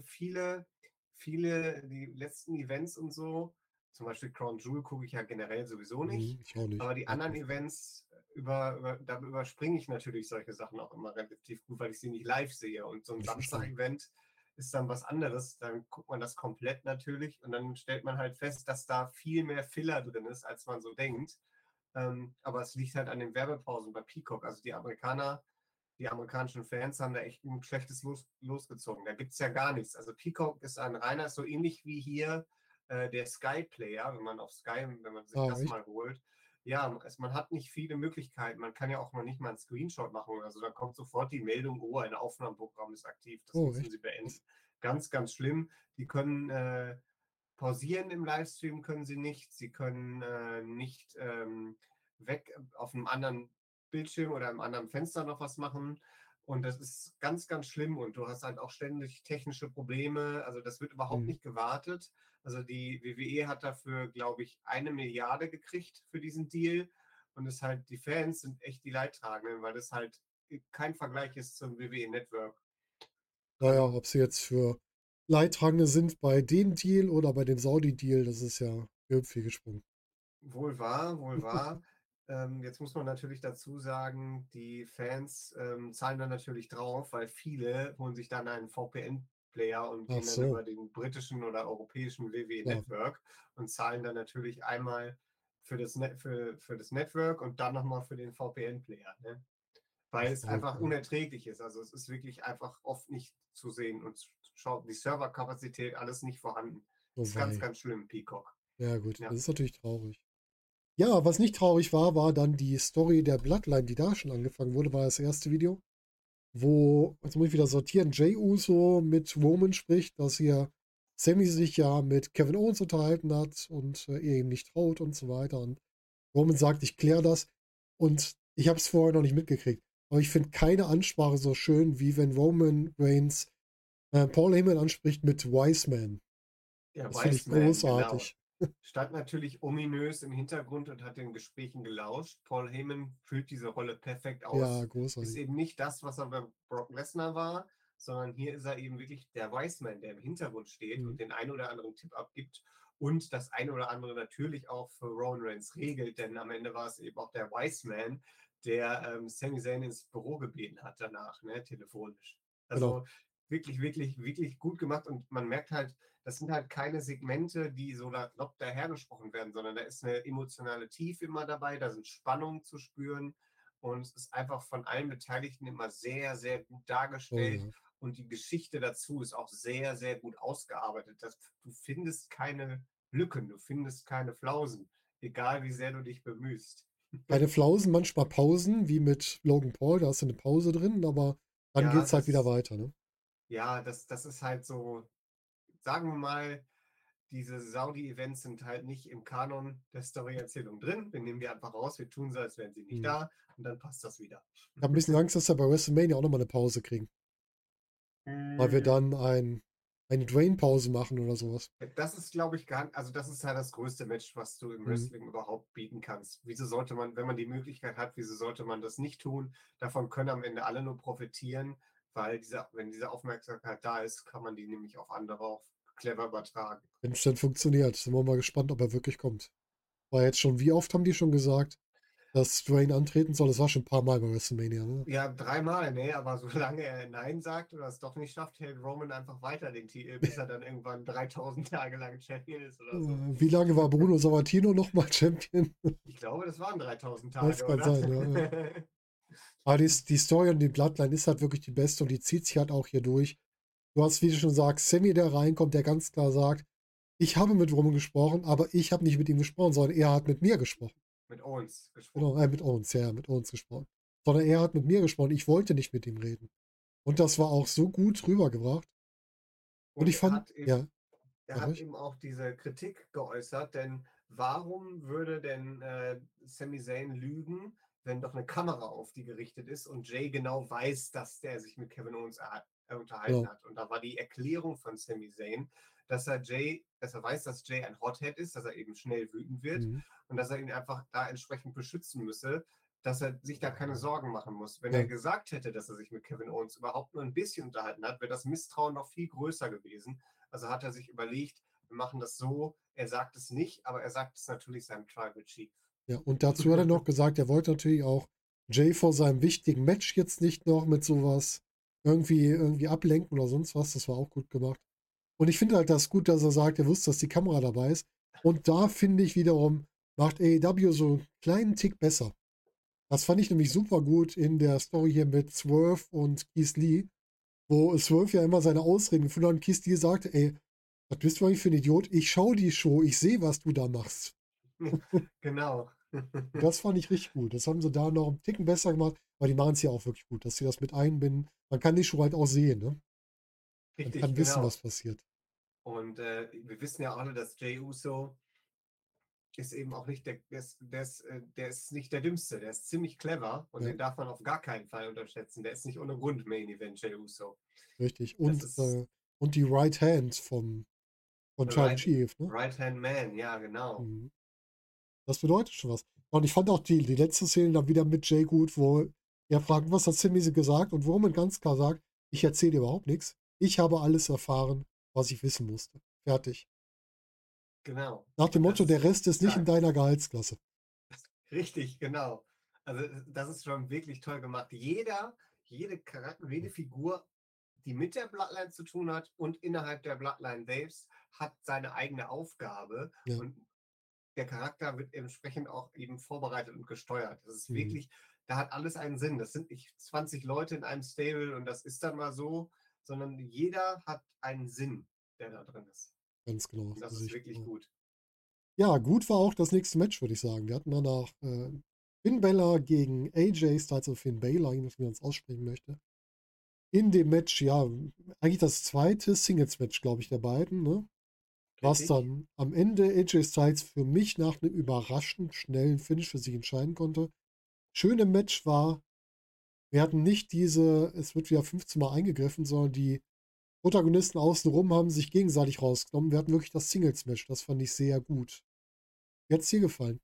die letzten Events und so, zum Beispiel Crown Jewel gucke ich ja generell sowieso nicht, Ich auch nicht. aber die Mag anderen nicht. Events, da überspringe ich natürlich solche Sachen auch immer relativ gut, weil ich sie nicht live sehe. Und so ein Ich verstehe. Samstag-Event ist dann was anderes. Dann guckt man das komplett natürlich und dann stellt man halt fest, dass da viel mehr Filler drin ist, als man so denkt. Aber es liegt halt an den Werbepausen bei Peacock. Also die amerikanischen Fans haben da echt ein schlechtes losgezogen. Da gibt es ja gar nichts. Also Peacock ist ein reiner, so ähnlich wie hier der Sky Player, wenn man sich Ah, das echt? mal holt. Ja, man hat nicht viele Möglichkeiten. Man kann ja auch noch nicht mal einen Screenshot machen oder so. Da kommt sofort die Meldung, oh, ein Aufnahmeprogramm ist aktiv. Das Oh, müssen echt? Sie beenden. Was? Ganz, ganz schlimm. Die können pausieren im Livestream, können sie nicht. Sie können nicht weg auf einem anderen Bildschirm oder im anderen Fenster noch was machen. Und das ist ganz, ganz schlimm. Und du hast halt auch ständig technische Probleme. Also das wird überhaupt Hm. nicht gewartet. Also die WWE hat dafür, glaube ich, 1 Milliarde gekriegt für diesen Deal. Und die Fans sind echt die Leidtragenden, weil das halt kein Vergleich ist zum WWE Network. Naja, Also ob sie jetzt für Leidtragende sind bei dem Deal oder bei dem Saudi-Deal, das ist ja viel gesprungen. wohl wahr, wohl wahr. Jetzt muss man natürlich dazu sagen, die Fans zahlen dann natürlich drauf, weil viele holen sich dann einen VPN-Player und Ach gehen dann so, über den britischen oder europäischen WWE klar. Network und zahlen dann natürlich einmal für das Network und dann nochmal für den VPN-Player. Ne? weil es verrückt, einfach ja. unerträglich ist. Also es ist wirklich einfach oft nicht zu sehen und schaut die Serverkapazität alles nicht vorhanden. Oh Ist ganz, wei. ganz schlimm, Peacock. Ja, gut. Ja. Das ist natürlich traurig. Ja, was nicht traurig war, war dann die Story der Bloodline, die da schon angefangen wurde, war das erste Video, wo, jetzt muss ich wieder sortieren, Jey Uso mit Roman spricht, dass hier Sammy sich ja mit Kevin Owens unterhalten hat und er ihm nicht traut und so weiter. Und Roman sagt, ich kläre das. Und ich habe es vorher noch nicht mitgekriegt. Aber ich finde keine Ansprache so schön, wie wenn Roman Reigns Paul Heyman anspricht mit Wise Man. Der Das finde ich Wise Man, genau. großartig. Stand natürlich ominös im Hintergrund und hat den Gesprächen gelauscht. Paul Heyman füllt diese Rolle perfekt Ja, aus. Ist großartig. eben nicht das, was er bei Brock Lesnar war, sondern hier ist er eben wirklich der Wise Man, der im Hintergrund steht Mhm. und den einen oder anderen Tipp abgibt und das eine oder andere natürlich auch für Roman Reigns regelt, denn am Ende war es eben auch der Wise Man, der Sami Zayn ins Büro gebeten hat danach, ne, telefonisch. Genau. Also wirklich, wirklich, wirklich gut gemacht und man merkt halt, das sind halt keine Segmente, die so salopp dahergesprochen werden, sondern da ist eine emotionale Tiefe immer dabei, da sind Spannungen zu spüren und es ist einfach von allen Beteiligten immer sehr, sehr gut Oh dargestellt ja. und die Geschichte dazu ist auch sehr, sehr gut ausgearbeitet. Du findest keine Lücken, du findest keine Flausen, egal wie sehr du dich bemühst. Keine Flausen, manchmal Pausen, wie mit Logan Paul, da ist eine Pause drin, aber dann geht Ja, es halt wieder weiter, ne? das ist halt so, sagen wir mal, diese Saudi-Events sind halt nicht im Kanon der Story-Erzählung drin. Wir nehmen die einfach raus, wir tun so, als wären sie nicht Hm. da und dann passt das wieder. Ich habe ein bisschen Angst, dass wir bei WrestleMania auch nochmal eine Pause kriegen. Weil wir dann eine Drain-Pause machen oder sowas. Das ist, glaube ich, also das ist ja das größte Match, was du im Hm. Wrestling überhaupt bieten kannst. Wieso sollte man, wenn man die Möglichkeit hat, wieso sollte man das nicht tun? Davon können am Ende alle nur profitieren, weil wenn diese Aufmerksamkeit da ist, kann man die nämlich auf andere auch clever übertragen. Wenn es dann funktioniert, sind wir mal gespannt, ob er wirklich kommt. War jetzt schon, wie oft haben die schon gesagt, dass Drain antreten soll? Das war schon ein paar Mal bei WrestleMania, ne? Ja, dreimal, ne, aber solange er Nein sagt oder es doch nicht schafft, hält Roman einfach weiter den Titel, bis er dann irgendwann 3000 Tage lang Champion ist oder so. Wie lange war Bruno Sammartino nochmal Champion? Ich glaube, das waren 3000 Das Tage, kann oder? sein, ja. Aber die Story und die Bloodline ist halt wirklich die beste und die zieht sich halt auch hier durch. Du hast, wie du schon sagst, Sammy, der reinkommt, der ganz klar sagt, ich habe mit Roman gesprochen, aber ich habe nicht mit ihm gesprochen, sondern er hat mit mir gesprochen. Mit Owens Genau, gesprochen. mit uns, ja, mit uns gesprochen. Sondern er hat mit mir gesprochen. Ich wollte nicht mit ihm reden. Und das war auch so gut rübergebracht. Und Und ich fand, ja, er sag hat ruhig. eben auch diese Kritik geäußert, denn warum würde denn Sami Zayn lügen, wenn doch eine Kamera auf die gerichtet ist und Jay genau weiß, dass der sich mit Kevin Owens unterhalten Genau. hat. Und da war die Erklärung von Sami Zayn, dass er weiß, dass Jay ein Hothead ist, dass er eben schnell wütend wird Mhm. und dass er ihn einfach da entsprechend beschützen müsse, dass er sich da keine Sorgen machen muss. Wenn er Ja. gesagt hätte, dass er sich mit Kevin Owens überhaupt nur ein bisschen unterhalten hat, wäre das Misstrauen noch viel größer gewesen. Also hat er sich überlegt, wir machen das so, er sagt es nicht, aber er sagt es natürlich seinem Tribal Chief. Ja, und dazu hat er noch gesagt, er wollte natürlich auch Jay vor seinem wichtigen Match jetzt nicht noch mit sowas irgendwie ablenken oder sonst was. Das war auch gut gemacht. Und ich finde halt das gut, dass er sagt, er wusste, dass die Kamera dabei ist. Und da finde ich wiederum, macht AEW so einen kleinen Tick besser. Das fand ich nämlich super gut in der Story hier mit Swerve und Keith Lee, wo Swerve ja immer seine Ausreden gefunden hat und Keith Lee sagte, ey, was bist du eigentlich für ein Idiot? Ich schaue die Show, ich sehe, was du da machst. Genau. Und das fand ich richtig gut. Das haben sie da noch einen Ticken besser gemacht, weil die machen es ja auch wirklich gut, dass sie das mit einbinden. Man kann die Show halt auch sehen, ne? Man Richtig, kann wissen, was genau. passiert. Und wir wissen ja alle, dass Jey Uso ist eben auch nicht der ist nicht der Dümmste, der ist ziemlich clever und Ja, den darf man auf gar keinen Fall unterschätzen. Der ist nicht ohne Grund Main Event Jey Uso. richtig. Das ist Und die Right Hand von Charlie Chief, ne? Right-Hand Man, ja, genau. Mhm. Das bedeutet schon was. Und ich fand auch die letzte Szene dann wieder mit Jay gut, wo er fragt, was hat Sami gesagt? Und wo man ganz klar sagt, ich erzähle dir überhaupt nichts. Ich habe alles erfahren, was ich wissen musste. Fertig. Genau. Nach dem Und Motto, das der ist Rest ist nicht in stark. deiner Gehaltsklasse. Richtig, genau. Also das ist schon wirklich toll gemacht. Jede Charakter, jede Figur, die mit der Bloodline zu tun hat und innerhalb der Bloodline selbst, hat seine eigene Aufgabe Ja. und der Charakter wird entsprechend auch eben vorbereitet und gesteuert. Das ist Mhm. wirklich, da hat alles einen Sinn. Das sind nicht 20 Leute in einem Stable und das ist dann mal so, sondern jeder hat einen Sinn, der da drin ist. Ganz genau. Und das ist wirklich gut. Ja, gut war auch das nächste Match, würde ich sagen. Wir hatten danach Finn Balor gegen AJ Styles, also Finn Balor, wie man es aussprechen möchte. In dem Match, ja, eigentlich das zweite Singles-Match, glaube ich, der beiden, ne? Was Richtig. dann am Ende AJ Styles für mich nach einem überraschend schnellen Finish für sich entscheiden konnte. Schön im Match war, wir hatten nicht diese, es wird wieder 15 Mal eingegriffen, sondern die Protagonisten außenrum haben sich gegenseitig rausgenommen. Wir hatten wirklich das Singles-Match. Das fand ich sehr gut. Wie hat es dir gefallen?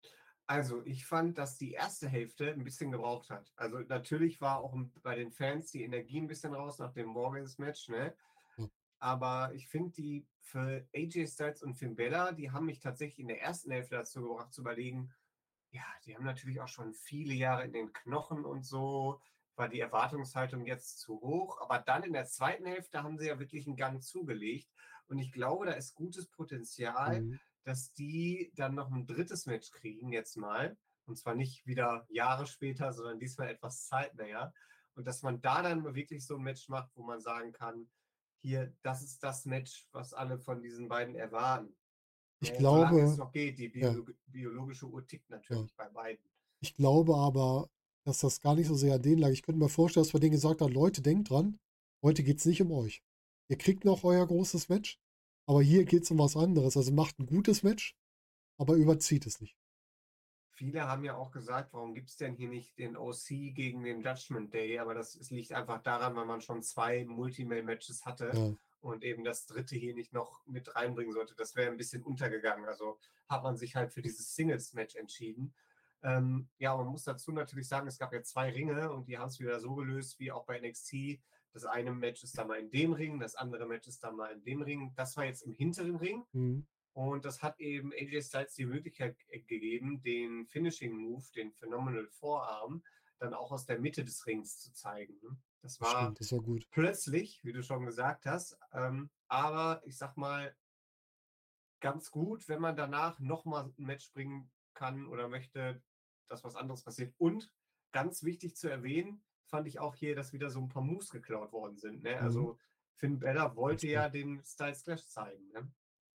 Also, ich fand, dass die erste Hälfte ein bisschen gebraucht hat. Also, natürlich war auch bei den Fans die Energie ein bisschen raus nach dem Wargames-Match, ne? Ja. Aber ich finde, die für AJ Styles und Finn Balor, die haben mich tatsächlich in der ersten Hälfte dazu gebracht, zu überlegen, ja, die haben natürlich auch schon viele Jahre in den Knochen und so, war die Erwartungshaltung jetzt zu hoch. Aber dann in der zweiten Hälfte haben sie ja wirklich einen Gang zugelegt. Und ich glaube, da ist gutes Potenzial, Mhm. dass die dann noch ein drittes Match kriegen, jetzt mal. Und zwar nicht wieder Jahre später, sondern diesmal etwas zeitnäher. Und dass man da dann wirklich so ein Match macht, wo man sagen kann, hier, das ist das Match, was alle von diesen beiden erwarten. Ich Solange es glaube, noch geht, die ja, biologische Uhr tickt ja. natürlich bei beiden. Ich glaube aber, dass das gar nicht so sehr an denen lag. Ich könnte mir vorstellen, dass wir denen gesagt haben, Leute, denkt dran, heute geht es nicht um euch. Ihr kriegt noch euer großes Match, aber hier geht es um was anderes. Also macht ein gutes Match, aber überzieht es nicht. Viele haben ja auch gesagt, warum gibt es denn hier nicht den OC gegen den Judgment Day? Aber es liegt einfach daran, weil man schon 2 Multi-Man-Matches hatte Ja. und eben das dritte hier nicht noch mit reinbringen sollte. Das wäre ein bisschen untergegangen. Also hat man sich halt für dieses Singles-Match entschieden. Ja, man muss dazu natürlich sagen, es gab ja 2 Ringe und die haben es wieder so gelöst wie auch bei NXT. Das eine Match ist dann mal in dem Ring, das andere Match ist dann mal in dem Ring. Das war jetzt im hinteren Ring. Mhm. Und das hat eben AJ Styles die Möglichkeit gegeben, den Finishing Move, den Phenomenal Forearm, dann auch aus der Mitte des Rings zu zeigen. Das Das war stimmt, das war gut. plötzlich, wie du schon gesagt hast, aber ich sag mal, ganz gut, wenn man danach nochmal ein Match bringen kann oder möchte, dass was anderes passiert. Und ganz wichtig zu erwähnen, fand ich auch hier, dass wieder so ein paar Moves geklaut worden sind. Ne? Mhm. Also Finn Balor wollte Ganz klar. ja den Styles Clash zeigen. Ne?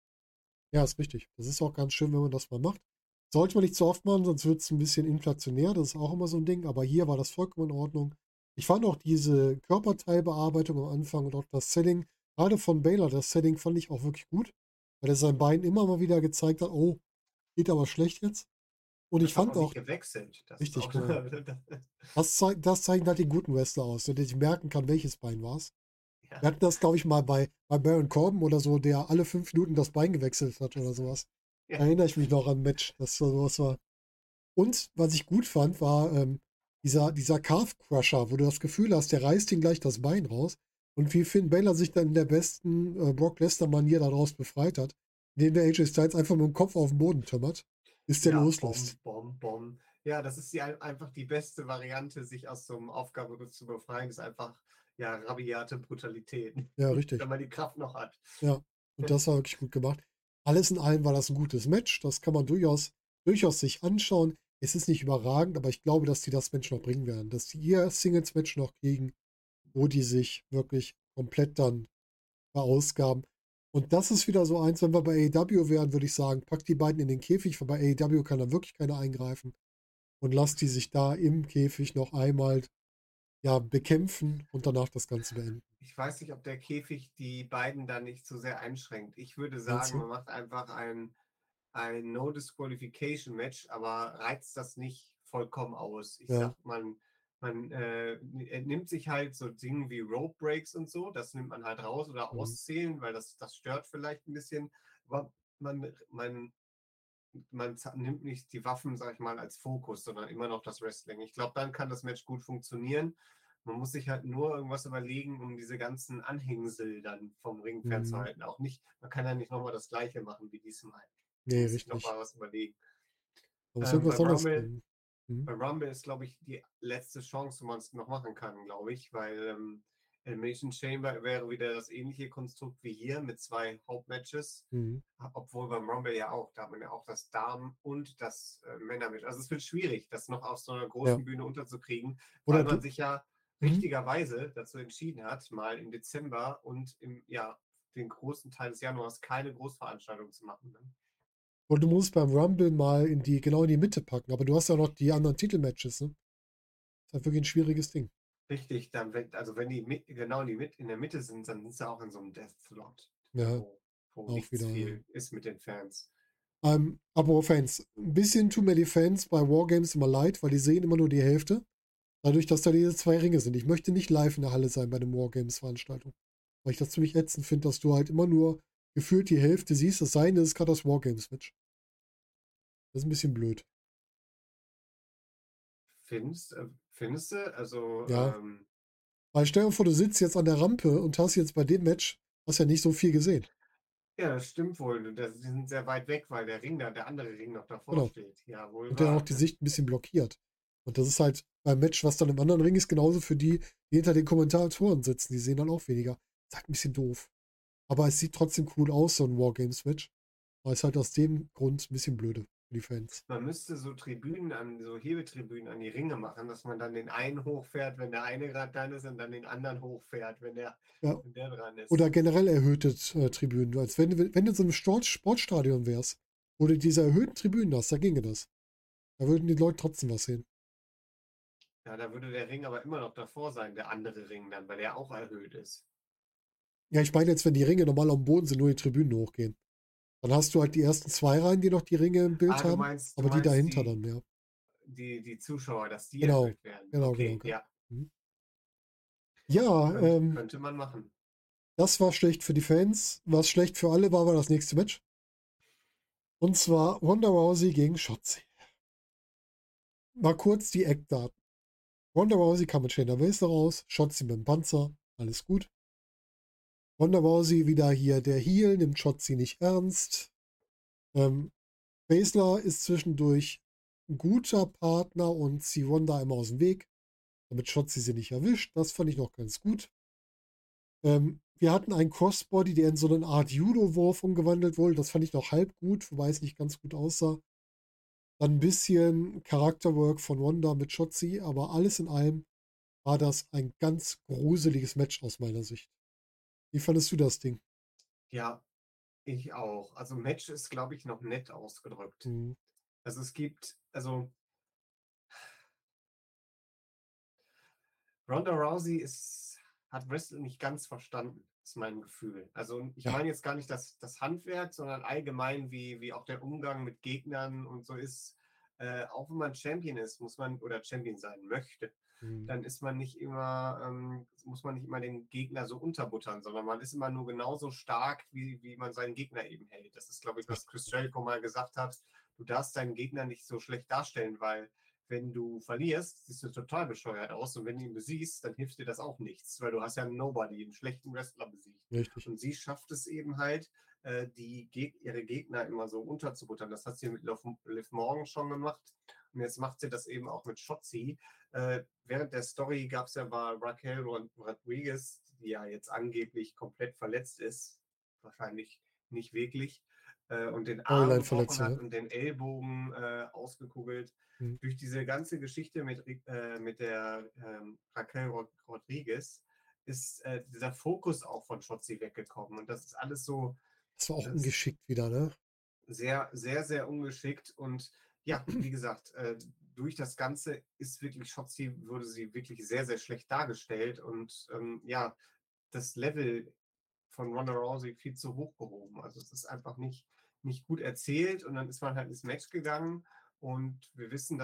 Ja, ist richtig. Das ist auch ganz schön, wenn man das mal macht. Sollte man nicht zu oft machen, sonst wird es ein bisschen inflationär. Das ist auch immer so ein Ding. Aber hier war das vollkommen in Ordnung. Ich fand auch diese Körperteilbearbeitung am Anfang und auch das Setting, gerade von Baylor, das Setting fand ich auch wirklich gut, weil er sein Bein immer mal wieder gezeigt hat, oh, geht aber schlecht jetzt. Und Und ich das hat fand auch nicht auch, gewechselt. Das ist richtig, auch. genau, das zeichnet halt den guten Wrestler aus, der sich merken kann, welches Bein war es. Ja. Wir hatten das, glaube ich, mal bei Baron Corbin oder so, der alle 5 Minuten das Bein gewechselt hat oder sowas. Ja. Da erinnere ich mich noch an ein Match, das so sowas war. Und was ich gut fand, war dieser Calf Crusher, wo du das Gefühl hast, der reißt ihm gleich das Bein raus. Und wie Finn Balor sich dann in der besten Brock Lesnar-Manier daraus befreit hat, indem der AJ Styles einfach mit dem Kopf auf den Boden tümmert, bis der Ja, loslässt. Bom. Ja, das ist einfach die beste Variante, sich aus so einem Aufgabe zu befreien, ist einfach ja rabiate Brutalität. Ja, richtig. Wenn man die Kraft noch hat. Ja, und das war wirklich gut gemacht. Alles in allem war das ein gutes Match. Das kann man durchaus sich anschauen. Es ist nicht überragend, aber ich glaube, dass die das Match noch bringen werden. Dass die ihr Singles-Match noch kriegen, wo die sich wirklich komplett dann verausgaben. Und das ist wieder so eins, wenn wir bei AEW wären, würde ich sagen, packt die beiden in den Käfig, weil bei AEW kann da wirklich keiner eingreifen. Und lasst die sich da im Käfig noch einmal ja, bekämpfen und danach das Ganze beenden. Ich weiß nicht, ob der Käfig die beiden dann nicht zu sehr einschränkt. Ich würde Meinst sagen, du? man macht einfach ein No-Disqualification-Match, aber reizt das nicht vollkommen aus. Ich Ja. sag, man nimmt sich halt so Dinge wie Rope Breaks und so, das nimmt man halt raus oder Mhm. auszählen, weil das stört vielleicht ein bisschen. Aber man nimmt nicht die Waffen, sag ich mal, als Fokus, sondern immer noch das Wrestling. Ich glaube, dann kann das Match gut funktionieren. Man muss sich halt nur irgendwas überlegen, um diese ganzen Anhängsel dann vom Ring fernzuhalten. Auch nicht, man kann ja nicht nochmal das Gleiche machen wie diesmal. Man Nee, muss sich richtig. nochmal was überlegen. Da muss irgendwas anderes Rumble, kommen. Mhm. bei Rumble ist, glaube ich, die letzte Chance, wo man es noch machen kann, glaube ich, weil Elimination Chamber wäre wieder das ähnliche Konstrukt wie hier mit 2 Hauptmatches. Mhm. Obwohl beim Rumble ja auch, da hat man ja auch das Damen- und das Männermatch. Also es wird schwierig, das noch auf so einer großen Ja. Bühne unterzukriegen, Oder weil man du, sich ja mhm. richtigerweise dazu entschieden hat, mal im Dezember und den großen Teil des Januars keine Großveranstaltung zu machen. Ne? Und du musst beim Rumble mal genau in die Mitte packen. Aber du hast ja noch die anderen Titelmatches, ne? Das ist halt wirklich ein schwieriges Ding. Richtig, also wenn die genau in der Mitte sind, dann sind sie auch in so einem Death-Slot, Ja, wo auch nichts wieder. viel ist mit den Fans. Aber Fans, ein bisschen too many Fans bei Wargames immer leid, weil die sehen immer nur die Hälfte. Dadurch, dass da diese 2 Ringe sind. Ich möchte nicht live in der Halle sein bei einem Wargames-Veranstaltung. Weil ich das ziemlich ätzend finde, dass du halt immer nur gefühlt die Hälfte siehst. Das Seine ist gerade das Wargames-Match. Das ist ein bisschen blöd. Findest du? Also, Ja. Weil stell dir vor, du sitzt jetzt an der Rampe und hast jetzt bei dem Match, hast ja nicht so viel gesehen. ja, das stimmt wohl. Die sind sehr weit weg, weil der andere Ring noch davor Genau. steht. Ja, wohl Und der auch wahr. die Ne? Sicht ein bisschen blockiert. Und das ist halt beim Match, was dann im anderen Ring ist, genauso für die, die hinter den Kommentatoren sitzen. Die sehen dann auch weniger. Ist halt ein bisschen doof. Aber es sieht trotzdem cool aus, so ein Wargames-Match. Aber es ist halt aus dem Grund ein bisschen blöde für die Fans. Man müsste so so Hebetribünen an die Ringe machen, dass man dann den einen hochfährt, wenn der eine gerade dran ist, und dann den anderen hochfährt, Ja. wenn der dran ist. Oder generell erhöhte Tribünen. Als wenn du in so einem Sportstadion wärst, wo du diese erhöhten Tribünen hast, da ginge das. Da würden die Leute trotzdem was sehen. Ja, da würde der Ring aber immer noch davor sein, der andere Ring dann, weil der auch erhöht ist. Ja, ich meine jetzt, wenn die Ringe normal am Boden sind, nur die Tribünen hochgehen. Dann hast du halt die ersten 2 Reihen, die noch die Ringe im Bild Ah, haben, du aber die meinst dahinter dann mehr. die Zuschauer, dass die Genau, erhöht werden. genau, genau. Okay, ja. Mhm. Ja, Könnte man machen. das war schlecht für die Fans. Was schlecht für alle war, war das nächste Match. Und zwar Ronda Rousey gegen Shotzi. Mal kurz die Eckdaten. Ronda Rousey kam mit Shayna Baszler raus, Shotzi mit dem Panzer, alles gut. Ronda Rousey wieder hier der Heel, nimmt Shotzi nicht ernst. Baszler ist zwischendurch ein guter Partner und zieht Ronda immer aus dem Weg, damit Shotzi sie nicht erwischt. Das fand ich noch ganz gut. Wir hatten einen Crossbody, der in so eine Art Judo-Wurf umgewandelt wurde. Das fand ich noch halb gut, wobei es nicht ganz gut aussah. Dann ein bisschen Charakterwork von Ronda mit Shotzi, aber alles in allem war das ein ganz gruseliges Match aus meiner Sicht. Wie fandest du das Ding? Ja, ich auch. Also Match ist, glaube ich, noch nett ausgedrückt. Mhm. Also Ronda Rousey hat Wrestling nicht ganz verstanden, ist mein Gefühl. Also ich Ja, meine jetzt gar nicht das Handwerk, sondern allgemein, wie auch der Umgang mit Gegnern und so ist. Auch wenn man Champion ist, oder Champion sein möchte, mhm. dann muss man nicht immer den Gegner so unterbuttern, sondern man ist immer nur genauso stark, wie man seinen Gegner eben hält. Das ist, glaube ich, was Chris Jericho mal gesagt hat. Du darfst deinen Gegner nicht so schlecht darstellen, weil wenn du verlierst, siehst du total bescheuert aus. Und wenn du ihn besiegst, dann hilft dir das auch nichts, weil du hast ja einen Nobody, einen schlechten Wrestler besiegt. Richtig. Und sie schafft es eben halt, ihre Gegner immer so unterzubuttern. Das hat sie mit Liv Morgan schon gemacht. Und jetzt macht sie das eben auch mit Shotzi. Während der Story gab es ja bei Raquel Rodriguez, die ja jetzt angeblich komplett verletzt ist. Wahrscheinlich nicht wirklich. Und den Arm gebrochen Storyline-Verletzung, hat ja. und den Ellbogen ausgekugelt. Mhm. Durch diese ganze Geschichte mit der Raquel Rodriguez ist dieser Fokus auch von Shotzi weggekommen. Und das ist alles so Das war auch das ist ungeschickt wieder, ne? sehr, sehr, sehr ungeschickt. Und ja, wie gesagt, durch das Ganze wurde sie wirklich sehr, sehr schlecht dargestellt. Und ja, das Level von Ronda Rousey viel zu hoch gehoben. Also es ist einfach nicht gut erzählt und dann ist man halt ins Match gegangen und wir wissen,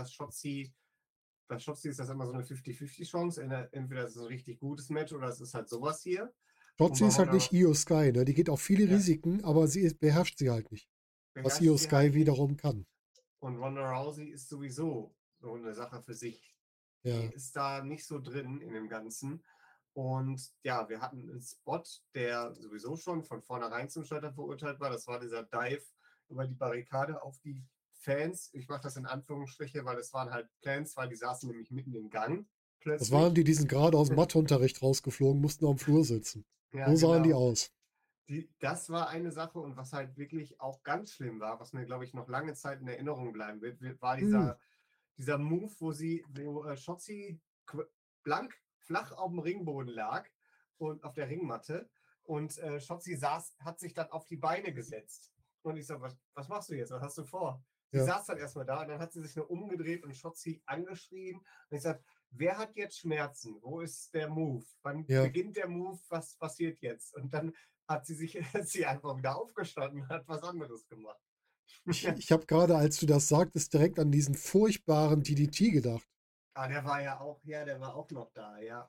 bei Shotzi ist das immer so eine 50-50 Chance. Entweder es ist ein richtig gutes Match oder es ist halt sowas hier. Und Shotzi bei ist halt Ronda nicht Io Sky, ne? Die geht auch viele ja, Risiken, aber beherrscht sie halt nicht. Was beherrscht Io sie Sky halt nicht. wiederum kann. Und Ronda Rousey ist sowieso so eine Sache für sich. Die Ja. ist da nicht so drin in dem Ganzen. Und ja, wir hatten einen Spot, der sowieso schon von vornherein zum Scheitern verurteilt war. Das war dieser Dive über die Barrikade auf die Fans. Ich mache das in Anführungsstriche, weil es waren halt Fans, weil die saßen nämlich mitten im Gang. Das waren die sind gerade aus dem Matheunterricht rausgeflogen, mussten auf dem Flur sitzen. Ja, So sahen die genau. aus. Das war eine Sache und was halt wirklich auch ganz schlimm war, was mir, glaube ich, noch lange Zeit in Erinnerung bleiben wird, war dieser Move, wo Shotzi blank flach auf dem Ringboden lag und auf der Ringmatte und Shotzi hat sich dann auf die Beine gesetzt. Und ich so, was machst du jetzt? Was hast du vor? Sie saß dann erstmal da und dann hat sie sich nur umgedreht und Shotzi angeschrien. Und ich sagte, wer hat jetzt Schmerzen? Wo ist der Move? Wann beginnt der Move? Was passiert jetzt? Und dann hat sie einfach wieder aufgestanden und hat was anderes gemacht. Ich habe gerade, als du das sagtest, direkt an diesen furchtbaren DDT gedacht. Der war auch noch da, ja.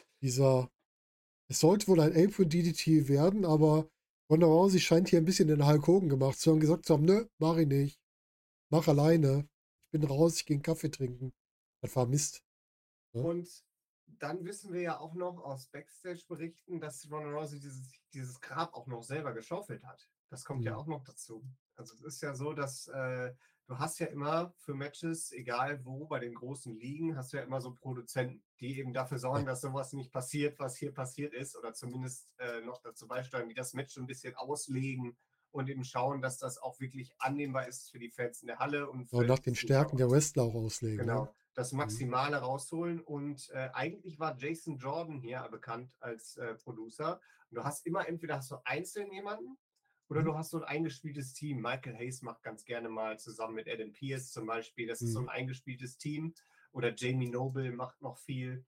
Es sollte wohl ein Apron DDT werden, aber Ronda Rousey scheint hier ein bisschen den Hulk Hogan gemacht zu haben, gesagt zu haben, nö, mach ich nicht. Mach alleine. Ich bin raus, ich gehe einen Kaffee trinken. Das war Mist. Ja? Und dann wissen wir ja auch noch aus Backstage-Berichten, dass Ronda Rousey dieses Grab auch noch selber geschaufelt hat. Das kommt ja auch noch dazu. Also es ist ja so, dass du hast ja immer für Matches, egal wo, bei den großen Ligen, hast du ja immer so Produzenten, die eben dafür sorgen, dass sowas nicht passiert, was hier passiert ist, oder zumindest noch dazu beisteuern, die das Match ein bisschen auslegen und eben schauen, dass das auch wirklich annehmbar ist für die Fans in der Halle. Und nach den Stärken der Wrestler auch auslegen. Genau, ja. Das Maximale rausholen. Und eigentlich war Jason Jordan hier bekannt als Producer. Und du hast immer, entweder hast du einzeln jemanden, oder du hast so ein eingespieltes Team. Michael Hayes macht ganz gerne mal zusammen mit Adam Pearce zum Beispiel. Das ist so ein eingespieltes Team. Oder Jamie Noble macht noch viel.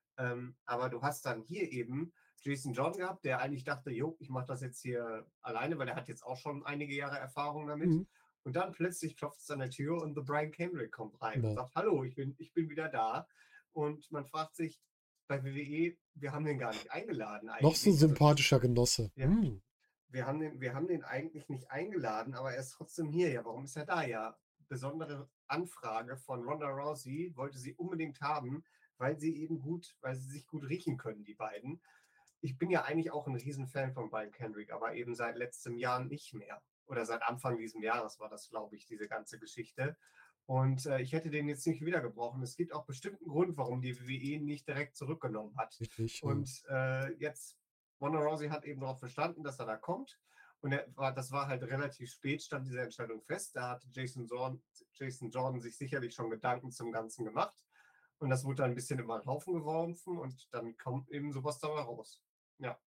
Aber du hast dann hier eben Jason Jordan gehabt, der eigentlich dachte, jo, ich mache das jetzt hier alleine, weil er hat jetzt auch schon einige Jahre Erfahrung damit. Und dann plötzlich klopft es an der Tür und The Brian Kendrick kommt rein und sagt, hallo, ich bin wieder da. Und man fragt sich, bei WWE, wir haben den gar nicht eingeladen eigentlich. Noch so ein sympathischer Genosse. Ja. Wir haben den eigentlich nicht eingeladen, aber er ist trotzdem hier. Ja, warum ist er da? Ja, besondere Anfrage von Ronda Rousey, wollte sie unbedingt haben, weil sie sich gut riechen können, die beiden. Ich bin ja eigentlich auch ein Riesenfan von Brian Kendrick, aber eben seit letztem Jahr nicht mehr. Oder seit Anfang dieses Jahres war das, glaube ich, diese ganze Geschichte. Und ich hätte den jetzt nicht wieder gebrochen. Es gibt auch bestimmt einen Grund, warum die WWE ihn nicht direkt zurückgenommen hat. Richtig, und jetzt, Ronda Rousey hat eben darauf verstanden, dass er da kommt. Und das war halt relativ spät, stand diese Entscheidung fest. Da hatte Jason Jordan sich sicherlich schon Gedanken zum Ganzen gemacht. Und das wurde dann ein bisschen über den Haufen geworfen und dann kommt eben sowas dabei raus. Ja.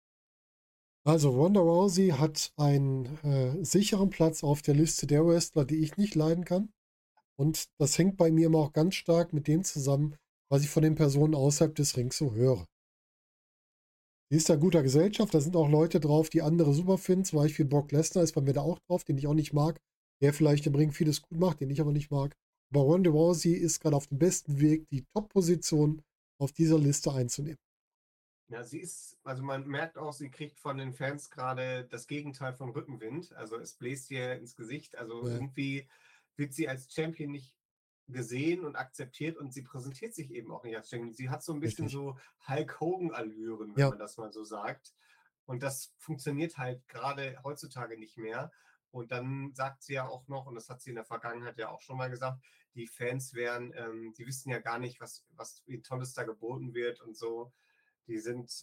Also Ronda Rousey hat einen sicheren Platz auf der Liste der Wrestler, die ich nicht leiden kann. Und das hängt bei mir immer auch ganz stark mit dem zusammen, was ich von den Personen außerhalb des Rings so höre. Sie ist da guter Gesellschaft, da sind auch Leute drauf, die andere super finden. Zum Beispiel Brock Lesnar ist bei mir da auch drauf, den ich auch nicht mag. Der vielleicht im Ring vieles gut macht, den ich aber nicht mag. Aber Ronda Rousey ist gerade auf dem besten Weg, die Top-Position auf dieser Liste einzunehmen. Ja, also man merkt auch, sie kriegt von den Fans gerade das Gegenteil von Rückenwind. Also es bläst ihr ins Gesicht. Also irgendwie wird sie als Champion nicht gesehen und akzeptiert und sie präsentiert sich eben auch nicht als Champion. Sie hat so ein bisschen so Hulk Hogan-Allüren, wenn man das mal so sagt. Und das funktioniert halt gerade heutzutage nicht mehr. Und dann sagt sie ja auch noch, und das hat sie in der Vergangenheit ja auch schon mal gesagt, die Fans die wissen ja gar nicht, was wie Tolles da geboten wird und so. Die sind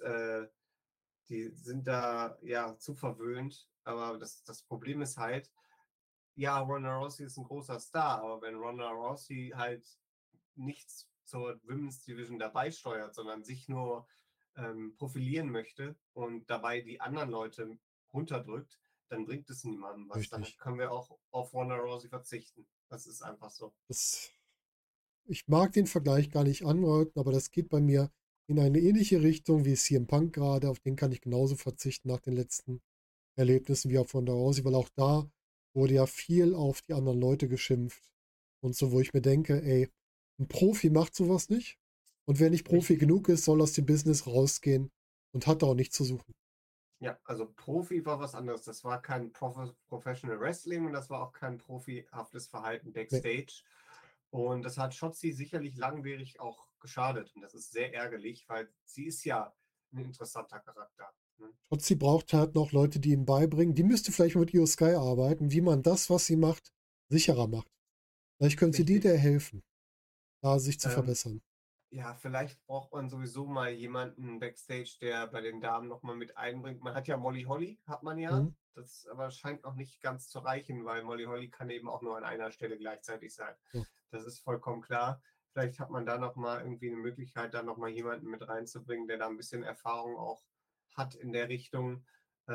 da ja zu verwöhnt. Aber das Problem ist halt, ja, Ronda Rousey ist ein großer Star, aber wenn Ronda Rousey halt nichts zur Women's Division dabei steuert, sondern sich nur profilieren möchte und dabei die anderen Leute runterdrückt, dann bringt es niemandem was. Dann können wir auch auf Ronda Rousey verzichten. Das ist einfach so. Ich mag den Vergleich gar nicht andeuten, aber das geht bei mir in eine ähnliche Richtung wie CM Punk gerade. Auf den kann ich genauso verzichten nach den letzten Erlebnissen wie auf Ronda Rousey, weil auch da wurde ja viel auf die anderen Leute geschimpft. Und so, wo ich mir denke, ey, ein Profi macht sowas nicht. Und wer nicht Profi genug ist, soll aus dem Business rausgehen und hat da auch nichts zu suchen. Ja, also Profi war was anderes. Das war kein Professional Wrestling und das war auch kein profihaftes Verhalten Backstage. Und das hat Shotzi sicherlich langwierig auch geschadet. Und das ist sehr ärgerlich, weil sie ist ja ein interessanter Charakter. Shotzi braucht halt noch Leute, die ihm beibringen. Die müsste vielleicht mit Io Sky arbeiten, wie man das, was sie macht, sicherer macht. Vielleicht können sie dir helfen, da sich zu verbessern. Ja, vielleicht braucht man sowieso mal jemanden Backstage, der bei den Damen nochmal mit einbringt. Man hat ja Molly Holly, hat man ja. Mhm. Das aber scheint noch nicht ganz zu reichen, weil Molly Holly kann eben auch nur an einer Stelle gleichzeitig sein. Ja. Das ist vollkommen klar. Vielleicht hat man da nochmal irgendwie eine Möglichkeit, da nochmal jemanden mit reinzubringen, der da ein bisschen Erfahrung auch hat in der Richtung.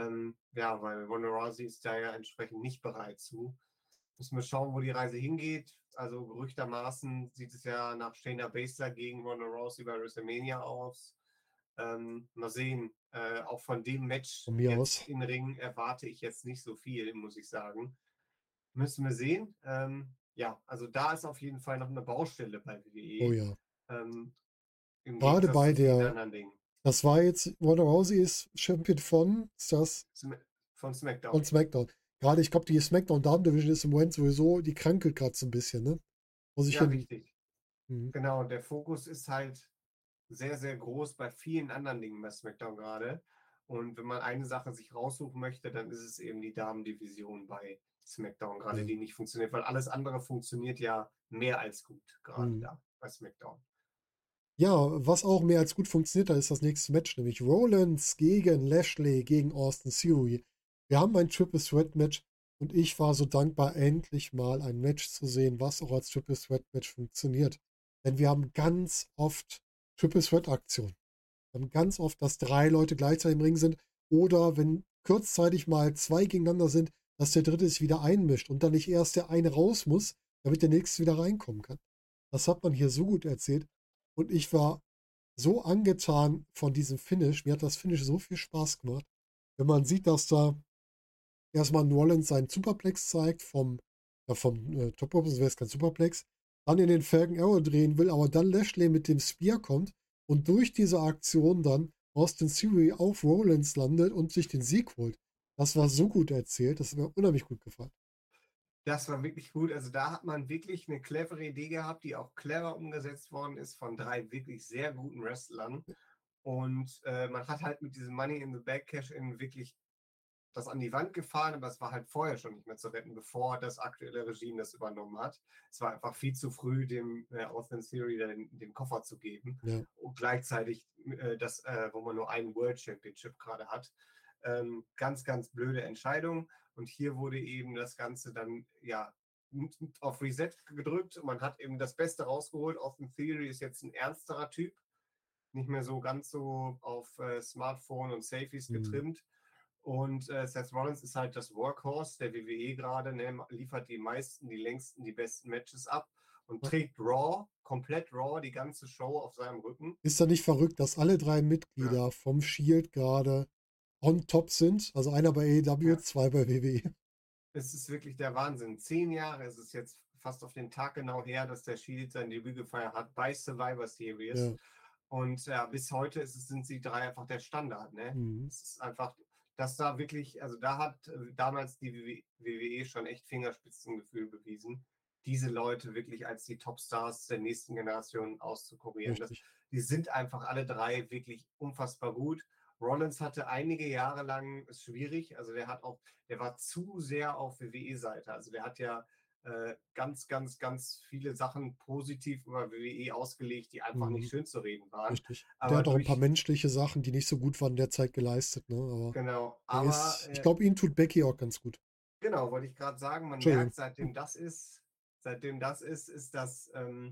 Ja, weil Ronda Rousey ist da ja entsprechend nicht bereit zu. Müssen wir schauen, wo die Reise hingeht. Also gerüchtermaßen sieht es ja nach Shayna Baszler gegen Ronda Rousey bei WrestleMania aus. Mal sehen. Auch von dem Match Von mir jetzt aus. in Ring erwarte ich jetzt nicht so viel, muss ich sagen. Müssen wir sehen. Ja, also da ist auf jeden Fall noch eine Baustelle bei Oh WWE. ja. Ähm, Im Gerade Gegensatz bei zu vielen der, anderen Dingen. das war jetzt, Ronda Rousey ist Champion von, ist das? Von Von SmackDown. SmackDown. Gerade, ich glaube, die SmackDown Damen Division ist im Moment sowieso, die krankelt gerade so ein bisschen, ne? Muss ich Ja, hin. richtig. Mhm. Genau, der Fokus ist halt sehr, sehr groß bei vielen anderen Dingen bei SmackDown gerade. Und wenn man eine Sache sich raussuchen möchte, dann ist es eben die Damendivision bei SmackDown gerade, Ja. die nicht funktioniert, weil alles andere funktioniert ja mehr als gut, gerade Mhm. da bei SmackDown. Ja, was auch mehr als gut funktioniert hat, ist das nächste Match, nämlich Rollins gegen Lashley gegen Austin Theory. Wir haben ein Triple Threat Match und ich war so dankbar, endlich mal ein Match zu sehen, was auch als Triple Threat Match funktioniert. Denn wir haben ganz oft Triple Threat Aktionen. Wir haben ganz oft, dass 3 Leute gleichzeitig im Ring sind oder wenn kurzzeitig mal 2 gegeneinander sind, dass der dritte sich wieder einmischt und dann nicht erst der eine raus muss, damit der nächste wieder reinkommen kann. Das hat man hier so gut erzählt. Und ich war so angetan von diesem Finish. Mir hat das Finish so viel Spaß gemacht. Wenn man sieht, dass da erstmal Rollins seinen Superplex zeigt vom Top Rope, sonst wäre es kein Superplex, dann in den Falcon Arrow drehen will, aber dann Lashley mit dem Spear kommt und durch diese Aktion dann Austin Theory auf Rollins landet und sich den Sieg holt. Das war so gut erzählt, das hat mir unheimlich gut gefallen. Das war wirklich gut. Also da hat man wirklich eine clevere Idee gehabt, die auch clever umgesetzt worden ist von 3 wirklich sehr guten Wrestlern. Und man hat halt mit diesem Money in the Bank Cash-In wirklich das an die Wand gefahren, aber es war halt vorher schon nicht mehr zu retten, bevor das aktuelle Regime das übernommen hat. Es war einfach viel zu früh, dem Austin Theory den Koffer zu geben Ja. und gleichzeitig wo man nur einen World Championship gerade hat. Ganz, ganz blöde Entscheidung. Und hier wurde eben das Ganze dann ja auf Reset gedrückt. Man hat eben das Beste rausgeholt. Austin Theory ist jetzt ein ernsterer Typ, nicht mehr so ganz so auf Smartphone und Selfies getrimmt. Und Seth Rollins ist halt das Workhorse der WWE gerade, ne, liefert die meisten, die längsten, die besten Matches ab und trägt Raw, komplett Raw, die ganze Show auf seinem Rücken. Ist da nicht verrückt, dass alle 3 Mitglieder Ja. vom Shield gerade on top sind? Also einer bei AEW, Ja. 2 bei WWE. Es ist wirklich der Wahnsinn. 10 Jahre ist es jetzt fast auf den Tag genau her, dass der Shield sein Debüt gefeiert hat bei Survivor Series. Ja. Und ja, bis heute sind sie 3 einfach der Standard. Ne? Mhm. Es ist einfach, dass da wirklich, also da hat damals die WWE schon echt Fingerspitzengefühl bewiesen, diese Leute wirklich als die Topstars der nächsten Generation auszukurieren. Die sind einfach alle 3 wirklich unfassbar gut. Rollins hatte einige Jahre lang es schwierig, also der war zu sehr auf WWE-Seite. Also der hat ja ganz, ganz, ganz viele Sachen positiv über WWE ausgelegt, die einfach nicht schön zu reden waren. Richtig. Der Aber hat auch ein paar menschliche Sachen, die nicht so gut waren, derzeit geleistet. Ne? Aber genau, ich glaube, ihn tut Becky auch ganz gut. Genau, wollte ich gerade sagen, man merkt, seitdem das ist, ist das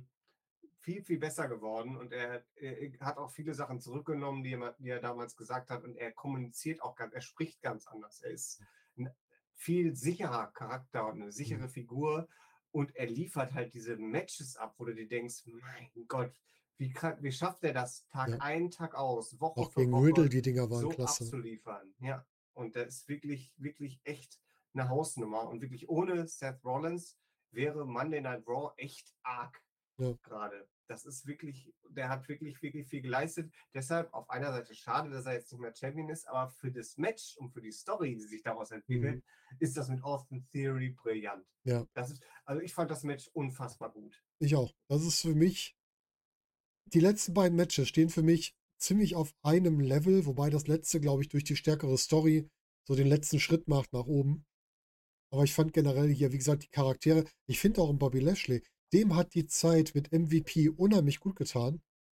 viel, viel besser geworden und er hat auch viele Sachen zurückgenommen, die er damals gesagt hat und er kommuniziert auch er spricht ganz anders. Er ist ein viel sicherer Charakter und eine sichere Figur und er liefert halt diese Matches ab, wo du dir denkst, mein Gott, wie schafft er das Tag ein, Tag aus, Woche auch für gegen Woche Riddle, die Dinger waren so klasse. abzuliefern? Ja, und das ist wirklich, wirklich echt eine Hausnummer und wirklich ohne Seth Rollins wäre Monday Night Raw echt arg gerade. Das ist wirklich, der hat wirklich, wirklich viel geleistet. Deshalb auf einer Seite schade, dass er jetzt nicht mehr Champion ist, aber für das Match und für die Story, die sich daraus entwickelt, ist das mit Austin Theory brillant. Ja. Also ich fand das Match unfassbar gut. Ich auch. Das ist für mich, die letzten beiden Matches stehen für mich ziemlich auf einem Level, wobei das letzte, glaube ich, durch die stärkere Story so den letzten Schritt macht nach oben. Aber ich fand generell hier, wie gesagt, die Charaktere, ich finde auch einen Bobby Lashley, dem hat die Zeit mit MVP unheimlich gut getan.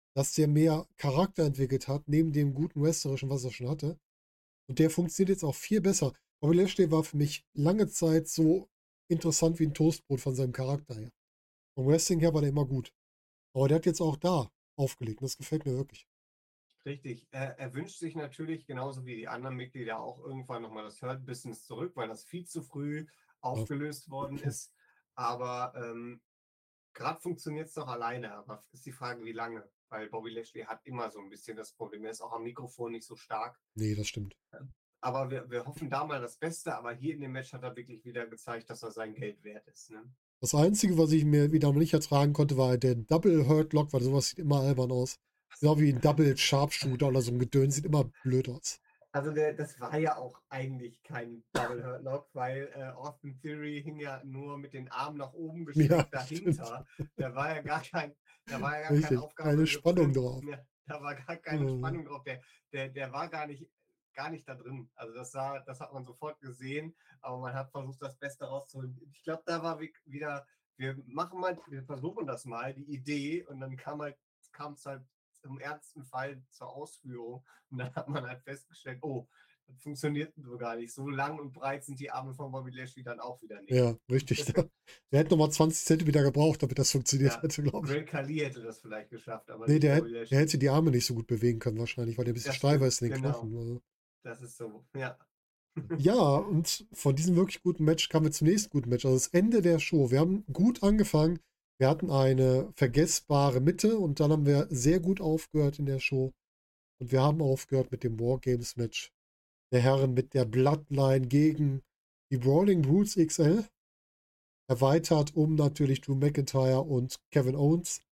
dass der mehr Charakter entwickelt hat, neben dem guten Wrestlerischen, was er schon hatte. Und der funktioniert jetzt auch viel besser. Bobby Lashley war für mich lange Zeit so interessant wie ein Toastbrot von seinem Charakter her. Vom Wrestling her war der immer gut. Aber der hat jetzt auch da aufgelegt. Und das gefällt mir wirklich. Richtig. Er wünscht sich natürlich, genauso wie die anderen Mitglieder, auch irgendwann nochmal das Hurt-Business zurück, weil das viel zu früh Ja. aufgelöst worden ist. Aber gerade funktioniert es doch alleine. Aber ist die Frage, wie lange? Weil Bobby Lashley hat immer so ein bisschen das Problem. Er ist auch am Mikrofon nicht so stark. Nee, das stimmt. Aber wir hoffen da mal das Beste. Aber hier in dem Match hat er wirklich wieder gezeigt, dass er sein Geld wert ist. Ne? Das Einzige, was ich mir wieder nicht ertragen konnte, war der Double Hurt Lock, weil sowas sieht immer albern aus. Genau wie ein Double Sharpshooter oder so ein Gedöns, sieht immer blöd aus. Also das war ja auch eigentlich kein Double Hurt Lock, weil Austin Theory hing ja nur mit den Armen nach oben gestreckt Ja, dahinter. stimmt. Da war ja gar kein Richtig. Keine Spannung Aufgabegriff. drauf. Ja, da war gar keine Mhm. Spannung drauf. Der war gar nicht da drin. Also das hat man sofort gesehen, aber man hat versucht, das Beste rauszuholen. Ich glaube, da war wieder, wir versuchen das mal, die Idee, und dann kam es halt im ernsten Fall zur Ausführung. Und dann hat man halt festgestellt, oh, das funktioniert so gar nicht. So lang und breit sind die Arme von Bobby Lashley dann auch wieder nicht. Ja, richtig. Der hätte nochmal 20 Zentimeter gebraucht, damit das funktioniert Ja, hätte, glaube ich. Great Khali hätte das vielleicht geschafft, aber Nee, nicht der Bobby Lashley. hätte die Arme nicht so gut bewegen können, wahrscheinlich, weil der ein bisschen Das steifer stimmt, ist in den genau. Knochen. Also. Das ist so, ja. Ja, und von diesem wirklich guten Match kamen wir zum nächsten guten Match. Also das Ende der Show. Wir haben gut angefangen. Wir hatten eine vergessbare Mitte und dann haben wir sehr gut aufgehört in der Show. Und wir haben aufgehört mit dem Wargames-Match der Herren mit der Bloodline gegen die Brawling Brutes XL. Erweitert um natürlich Drew McIntyre und Kevin Owens.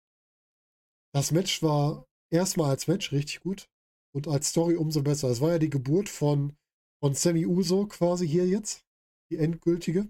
Das Match war erstmal als Match richtig gut und als Story umso besser. Es war ja die Geburt von Sammy Uso quasi hier jetzt, die endgültige.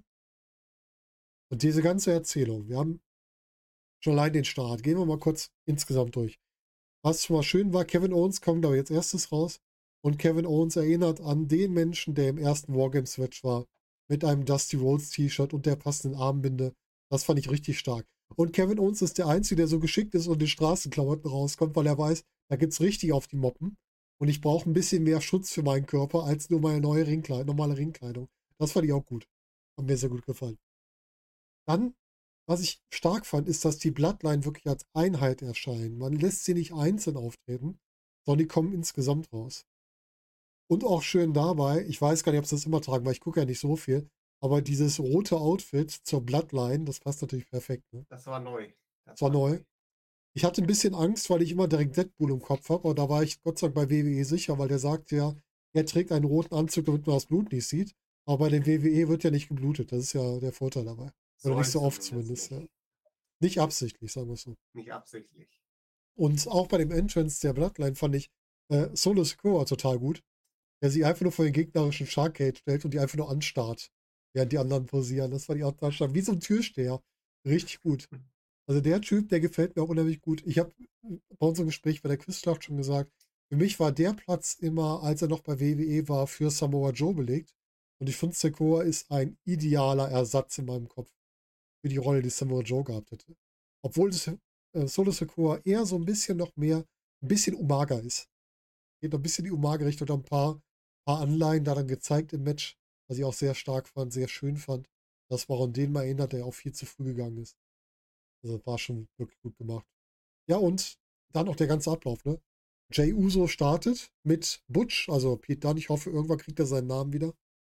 Und diese ganze Erzählung, wir haben schon allein den Start. Gehen wir mal kurz insgesamt durch. Was schon mal schön war, Kevin Owens kommt aber jetzt erstes raus. Und Kevin Owens erinnert an den Menschen, der im ersten Wargames-Match war, mit einem Dusty Rhodes T-Shirt und der passenden Armbinde. Das fand ich richtig stark. Und Kevin Owens ist der Einzige, der so geschickt ist und in Straßenklamotten rauskommt, weil er weiß, da gibt's richtig auf die Moppen. Und ich brauche ein bisschen mehr Schutz für meinen Körper als nur meine neue normale Ringkleidung. Das fand ich auch gut. Hat mir sehr gut gefallen. Dann, was ich stark fand, ist, dass die Bloodline wirklich als Einheit erscheinen. Man lässt sie nicht einzeln auftreten, sondern die kommen insgesamt raus. Und auch schön dabei, ich weiß gar nicht, ob sie das immer tragen, weil ich gucke ja nicht so viel, aber dieses rote Outfit zur Bloodline, das passt natürlich perfekt. Ne? Das war neu. Das war neu. Ich hatte ein bisschen Angst, weil ich immer direkt Deadpool im Kopf habe, aber da war ich Gott sei Dank bei WWE sicher, weil der sagt ja, er trägt einen roten Anzug, damit man das Blut nicht sieht. Aber bei den WWE wird ja nicht geblutet. Das ist ja der Vorteil dabei. Oder nicht so oft zumindest. Nicht. Ja. Nicht absichtlich, sagen wir es so. Nicht absichtlich. Und auch bei dem Entrance der Bloodline fand ich Solo Sikoa total gut. Der sich einfach nur vor den gegnerischen Shark Cage stellt und die einfach nur anstarrt, während die anderen posieren. Das fand ich auch total stark. Wie so ein Türsteher. Richtig gut. Also der Typ, der gefällt mir auch unheimlich gut. Ich habe bei unserem Gespräch bei der Quizschlacht schon gesagt, für mich war der Platz immer, als er noch bei WWE war, für Samoa Joe belegt. Und ich finde, Sikoa ist ein idealer Ersatz in meinem Kopf für die Rolle, die Samoa Joe gehabt hätte. Obwohl Solo Sikoa eher so ein bisschen noch mehr, ein bisschen Umaga ist. Geht noch ein bisschen in die Umaga-Richtung, ein paar Anleihen da dann gezeigt im Match, was ich auch sehr stark fand, sehr schön fand. Das war an den mal erinnert, der auch viel zu früh gegangen ist. Also war schon wirklich gut gemacht. Ja, und dann noch der ganze Ablauf, ne? Jey Uso startet mit Butch, also Pete Dunne, ich hoffe, irgendwann kriegt er seinen Namen wieder.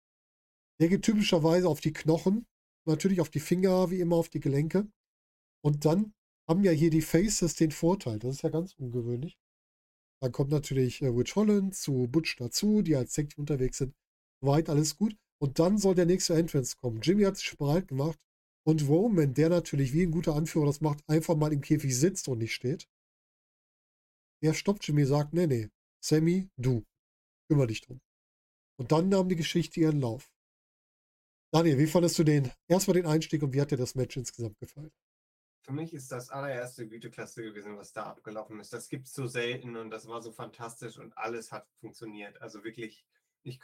Der geht typischerweise auf die Knochen, natürlich auf die Finger, wie immer auf die Gelenke. Und dann haben ja hier die Faces den Vorteil, das ist ja ganz ungewöhnlich. Dann kommt natürlich Rich Holland zu Butch dazu, die als Tag unterwegs sind. Soweit alles gut. Und dann soll der nächste Entrance kommen. Jimmy hat sich bereit gemacht. Und Roman, der natürlich wie ein guter Anführer das macht, einfach mal im Käfig sitzt und nicht steht. Der stoppt Jimmy, sagt, nee, Sammy, du, kümmere dich drum. Und dann nahm die Geschichte ihren Lauf. Daniel, wie fandest du erstmal den Einstieg und wie hat dir das Match insgesamt gefallen? Für mich ist das allererste Güteklasse gewesen, was da abgelaufen ist. Das gibt es so selten und das war so fantastisch und alles hat funktioniert. Also wirklich, ich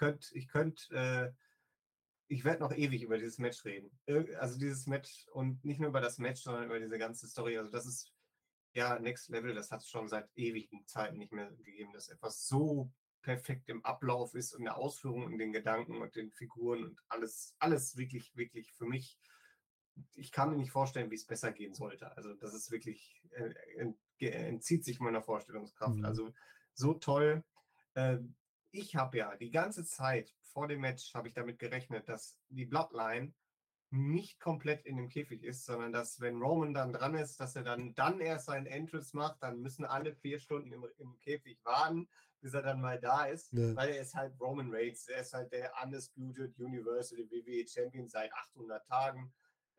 werde noch ewig über dieses Match reden. Also dieses Match und nicht nur über das Match, sondern über diese ganze Story. Also das ist Ja, Next Level, das hat es schon seit ewigen Zeiten nicht mehr gegeben, dass etwas so perfekt im Ablauf ist und in der Ausführung und den Gedanken und den Figuren und alles wirklich, wirklich für mich. Ich kann mir nicht vorstellen, wie es besser gehen sollte. Also das ist wirklich, entzieht sich meiner Vorstellungskraft. Mhm. Also so toll. Ich habe ja die ganze Zeit vor dem Match habe ich damit gerechnet, dass die Bloodline nicht komplett in dem Käfig ist, sondern dass, wenn Roman dann dran ist, dass er dann erst seinen Entrance macht, dann müssen alle 4 Stunden im Käfig warten, bis er dann mal da ist, Ja. weil er ist halt Roman Reigns, er ist halt der Undisputed Universal WWE Champion seit 800 Tagen.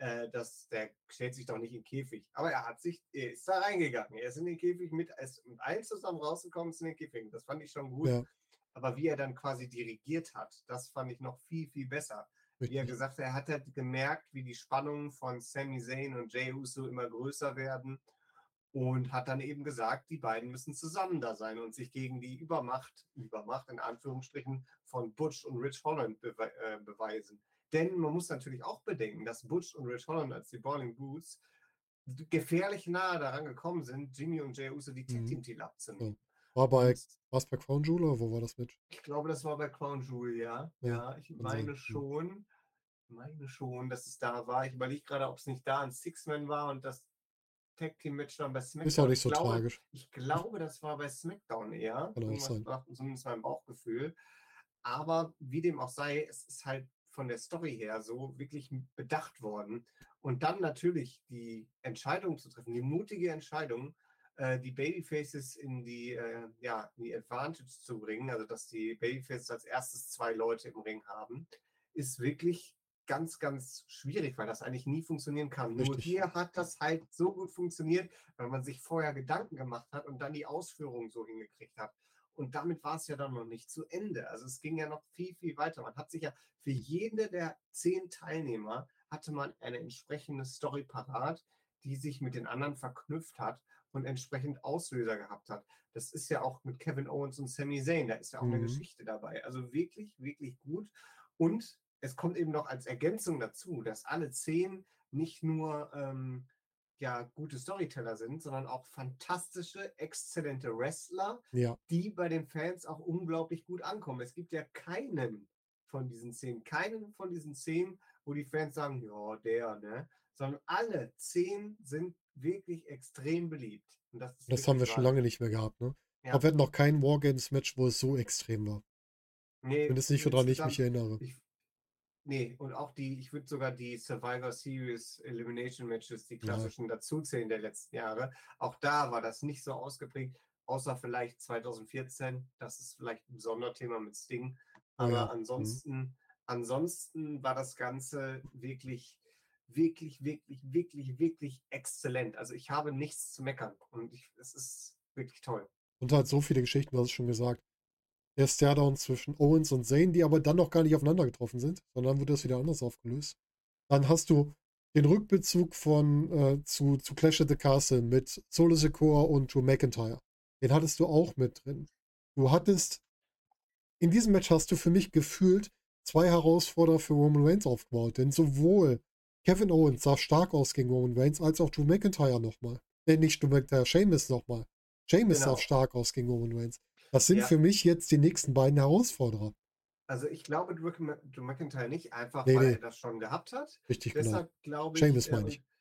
Der stellt sich doch nicht in den Käfig. Aber er ist da reingegangen. Er ist in den Käfig ist mit allen zusammen rausgekommen, ist in den Käfig. Das fand ich schon gut. Ja. Aber wie er dann quasi dirigiert hat, das fand ich noch viel, viel besser. Wie er gesagt hat, er hat halt gemerkt, wie die Spannungen von Sami Zayn und Jey Uso immer größer werden und hat dann eben gesagt, die beiden müssen zusammen da sein und sich gegen die Übermacht in Anführungsstrichen, von Butch und Rich Holland beweisen. Denn man muss natürlich auch bedenken, dass Butch und Rich Holland als die Brawling Brutes gefährlich nahe daran gekommen sind, Jimmy und Jey Uso die Tag-Team-Titel abzunehmen. Ja. War es bei Crown Jewel oder wo war das mit? Ich glaube, das war bei Crown Jewel, ja. Ja, ich meine schon, dass es da war. Ich überlege gerade, ob es nicht da ein Six-Man war und das Tag-Team-Match dann bei SmackDown. Ist auch nicht so tragisch. Ich glaube, das war bei SmackDown eher. Kann auch sein. Zumindest mein Bauchgefühl. Aber wie dem auch sei, es ist halt von der Story her so wirklich bedacht worden. Und dann natürlich die Entscheidung zu treffen, die mutige Entscheidung, die Babyfaces in die Advantage zu bringen, also dass die Babyfaces als erstes 2 Leute im Ring haben, ist wirklich ganz, ganz schwierig, weil das eigentlich nie funktionieren kann. Richtig. Nur hier hat das halt so gut funktioniert, weil man sich vorher Gedanken gemacht hat und dann die Ausführung so hingekriegt hat. Und damit war es ja dann noch nicht zu Ende. Also es ging ja noch viel, viel weiter. Man hat sich ja für jede der 10 Teilnehmer hatte man eine entsprechende Story parat, die sich mit den anderen verknüpft hat und entsprechend Auslöser gehabt hat. Das ist ja auch mit Kevin Owens und Sami Zayn, da ist ja auch eine Geschichte dabei. Also wirklich, wirklich gut. Und es kommt eben noch als Ergänzung dazu, dass alle 10 nicht nur gute Storyteller sind, sondern auch fantastische, exzellente Wrestler, die bei den Fans auch unglaublich gut ankommen. Es gibt ja keinen von diesen 10, wo die Fans sagen, ja, der, ne? Sondern alle 10 sind wirklich extrem beliebt. Und das haben wir schon lange nicht mehr gehabt, ne? Ja. Aber wir hatten noch kein Wargames-Match, wo es so extrem war. Nee, wenn es nicht, woran ich mich erinnere. Und auch ich würde sogar die Survivor Series Elimination Matches, die klassischen dazuzählen der letzten Jahre. Auch da war das nicht so ausgeprägt, außer vielleicht 2014. Das ist vielleicht ein Sonderthema mit Sting. Aber ansonsten war das Ganze wirklich, wirklich, wirklich, wirklich, wirklich exzellent. Also ich habe nichts zu meckern und es ist wirklich toll. Und halt so viele Geschichten, du hast es schon gesagt. Der Stairdown zwischen Owens und Zayn, die aber dann noch gar nicht aufeinander getroffen sind, sondern wird das wieder anders aufgelöst. Dann hast du den Rückbezug zu Clash at the Castle mit Solo Sikoa und Drew McIntyre. Den hattest du auch mit drin. In diesem Match hast du für mich gefühlt 2 Herausforderer für Roman Reigns aufgebaut, denn sowohl Kevin Owens sah stark aus gegen Roman Reigns, als auch Drew McIntyre nochmal. Nicht Drew McIntyre, Sheamus nochmal. Sheamus sah stark aus gegen Roman Reigns. Das sind für mich jetzt die nächsten beiden Herausforderer. Also ich glaube Drew McIntyre nicht, einfach weil er das schon gehabt hat. Richtig, deshalb glaube ich. Sheamus meine ich.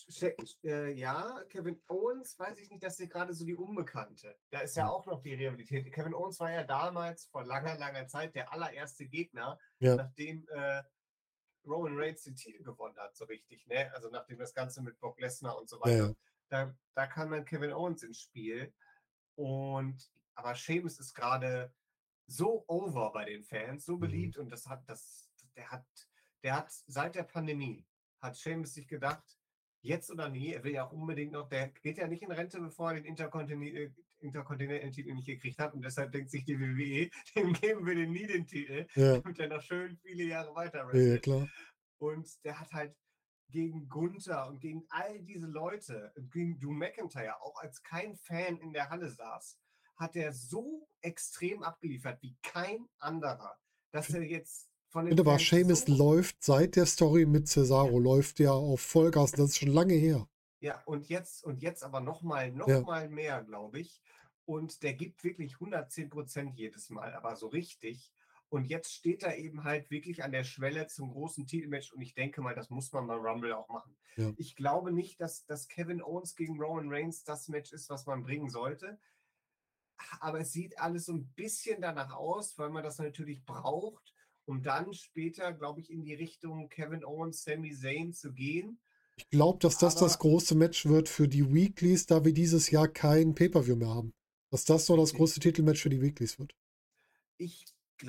Kevin Owens, weiß ich nicht, dass der gerade so die Unbekannte. Da ist ja auch noch die Rivalität. Kevin Owens war ja damals vor langer, langer Zeit der allererste Gegner, nachdem Roman Reigns den Titel gewonnen hat, so richtig, ne? Also nachdem das Ganze mit Brock Lesnar und so weiter. Da kam dann Kevin Owens ins Spiel. Aber Sheamus ist gerade so over bei den Fans, so beliebt und der hat seit der Pandemie hat Sheamus sich gedacht, jetzt oder nie, er will ja auch unbedingt noch, der geht ja nicht in Rente, bevor er den Intercontinental-Titel nicht gekriegt hat und deshalb denkt sich die WWE, dem geben wir den nie den Titel, damit er noch schön viele Jahre weiter wrestelt. Ja, klar. Und der hat halt gegen Gunther und gegen all diese Leute, gegen Drew McIntyre, auch als kein Fan in der Halle saß, hat er so extrem abgeliefert wie kein anderer, dass er jetzt von den aber Sheamus läuft seit der Story mit Cesaro, läuft ja auf Vollgas, das ist schon lange her. Ja, und jetzt aber noch Ja. mal mehr, glaube ich. Und der gibt wirklich 110% jedes Mal, aber so richtig. Und jetzt steht er eben halt wirklich an der Schwelle zum großen Titelmatch und ich denke mal, das muss man bei Rumble auch machen. Ja. Ich glaube nicht, dass Kevin Owens gegen Roman Reigns das Match ist, was man bringen sollte. Aber es sieht alles so ein bisschen danach aus, weil man das natürlich braucht, um dann später, glaube ich, in die Richtung Kevin Owens, Sami Zayn zu gehen. Ich glaube, dass das Aber große Match wird für die Weeklies, da wir dieses Jahr kein Pay-Per-View mehr haben. Dass das so das große Titelmatch für die Weeklies wird. ich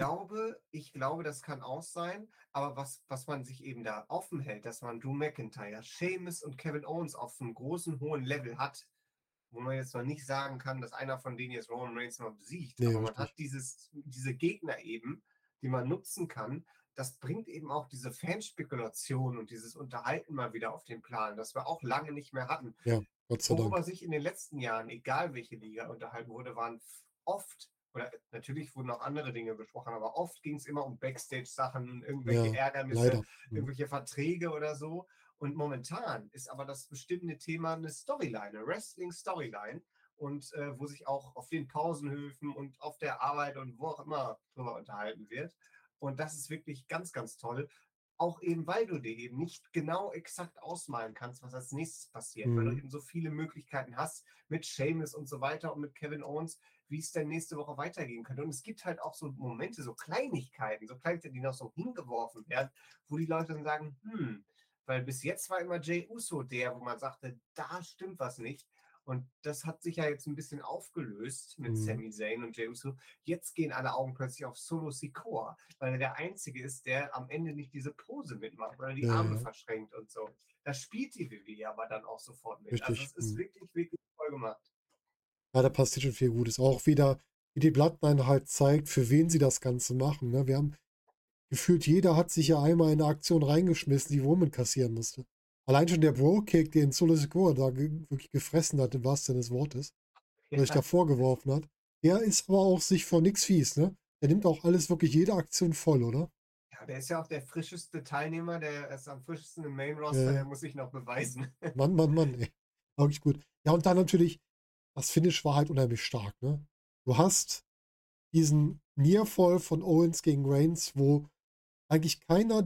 glaube, das kann auch sein. Aber was man sich eben da offen hält, dass man Drew McIntyre, Sheamus und Kevin Owens auf einem großen, hohen Level hat, wo man jetzt noch nicht sagen kann, dass einer von denen jetzt Roman Reigns noch besiegt. Nee, Aber man richtig. hat diese Gegner eben, die man nutzen kann. Das bringt eben auch diese Fanspekulation und dieses Unterhalten mal wieder auf den Plan, das wir auch lange nicht mehr hatten. Ja, Gott sei Dank. Worüber sich in den letzten Jahren, egal welche Liga unterhalten wurde, waren oft, oder natürlich wurden auch andere Dinge besprochen, aber oft ging es immer um Backstage-Sachen, irgendwelche Ja, Ärgernisse, leider. irgendwelche Verträge oder so. Und momentan ist aber das bestimmende Thema eine Storyline, eine Wrestling-Storyline. Und wo sich auch auf den Pausenhöfen und auf der Arbeit und wo auch immer drüber unterhalten wird. Und das ist wirklich ganz, ganz toll. Auch eben, weil du dir eben nicht genau exakt ausmalen kannst, was als nächstes passiert, weil du Mhm. eben so viele Möglichkeiten hast mit Sheamus und so weiter und mit Kevin Owens, wie es denn nächste Woche weitergehen könnte. Und es gibt halt auch so Momente, so Kleinigkeiten, die noch so hingeworfen werden, wo die Leute dann sagen, weil bis jetzt war immer Jey Uso der, wo man sagte, da stimmt was nicht. Und das hat sich ja jetzt ein bisschen aufgelöst mit Mhm. Sami Zayn und Jey Uso. Jetzt gehen alle Augen plötzlich auf Solo Sikoa, weil er der Einzige ist, der am Ende nicht diese Pose mitmacht oder die Ja, Arme ja, verschränkt und so. Das spielt die WWE aber dann auch sofort mit. Also richtig. es ist Mhm. wirklich, wirklich toll gemacht. Ja, da passiert schon viel Gutes. Auch wieder, wie die Bloodline halt zeigt, für wen sie das Ganze machen. Ne? Wir haben gefühlt, jeder hat sich ja einmal in eine Aktion reingeschmissen, die Roman kassieren musste. Allein schon der Bro-Kick, den Solo Sikoa da wirklich gefressen hat, im wahrsten Sinne des Wortes, oder sich da Ja, vorgeworfen hat, der ist aber auch sich vor nichts fies, ne? Der nimmt auch alles, wirklich jede Aktion voll, oder? ja, der ist ja auch der frischeste Teilnehmer, der ist am frischesten im Main Roster, Äh, der muss sich noch beweisen. Mann, Mann, Mann, ey. Wirklich gut. Ja, und dann natürlich, das Finish war halt unheimlich stark, ne? Du hast diesen Nearfall von Owens gegen Reigns, wo eigentlich keiner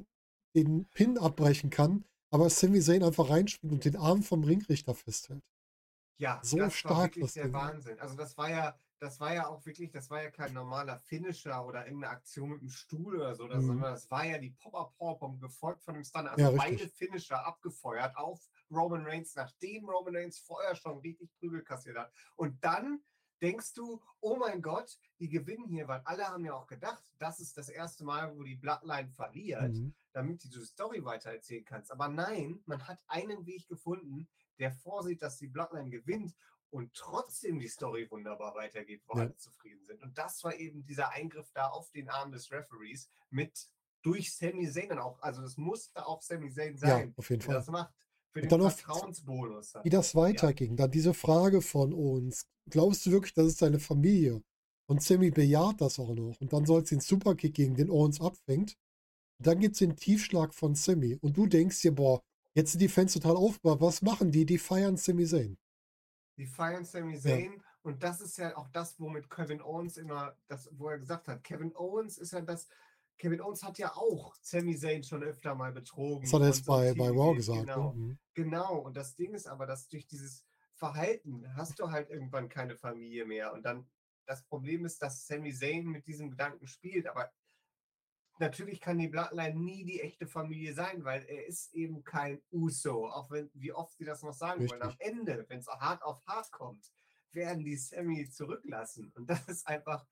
den Pin abbrechen kann, aber Sami Zayn einfach reinspringt und den Arm vom Ringrichter festhält. Ja, So das war stark wirklich das der Ding. Wahnsinn. Also das war ja auch wirklich, das war ja kein normaler Finisher oder irgendeine Aktion mit dem Stuhl oder so, Mhm. sondern das war ja die Pop-Up-Powerbomb gefolgt von dem Stunner. Ja, Also beide richtig. Finisher abgefeuert auf Roman Reigns, nachdem Roman Reigns vorher schon richtig Prügel kassiert hat. Und dann denkst du, oh mein Gott, die gewinnen hier, weil alle haben ja auch gedacht, das ist das erste Mal, wo die Bloodline verliert, Mhm. damit du die Story weitererzählen kannst. Aber nein, man hat einen Weg gefunden, der vorsieht, dass die Bloodline gewinnt und trotzdem die Story wunderbar weitergeht, wo Ja, alle zufrieden sind. Und das war eben dieser Eingriff da auf den Arm des Referees mit durch Sami Zayn dann auch. Also das musste auch Sami Zayn ja, sein, auf jeden der Fall. das macht. Für Und den dann noch, Vertrauensbonus wie dann das auch. Ja. weiterging. Dann diese Frage von uns. Glaubst du wirklich, das ist seine Familie? Und Sammy bejaht das auch noch. Und dann soll es den Superkick gegen den Owens abfängt. Und dann gibt es den Tiefschlag von Sammy. Und du denkst dir, boah, jetzt sind die Fans total aufgebracht. Was machen die? Die feiern Sami Zayn. Die feiern Sami Ja, Zayn und das ist ja auch das, womit Kevin Owens immer, wo er gesagt hat, Kevin Owens ist ja das, Kevin Owens hat ja auch Sami Zayn schon öfter mal das betrogen hat er und jetzt so bei Raw TV, gesagt. Ne? genau. Mhm. Genau. Und das Ding ist aber, dass durch dieses Verhalten hast du halt irgendwann keine Familie mehr. Und dann, das Problem ist, dass Sami Zayn mit diesem Gedanken spielt, aber natürlich kann die Bloodline nie die echte Familie sein, weil er ist eben kein Uso, auch wenn, wie oft sie das noch sagen wollen. Am Richtig. Ende, wenn es hart auf hart kommt, werden die Sammy zurücklassen. Und das ist einfach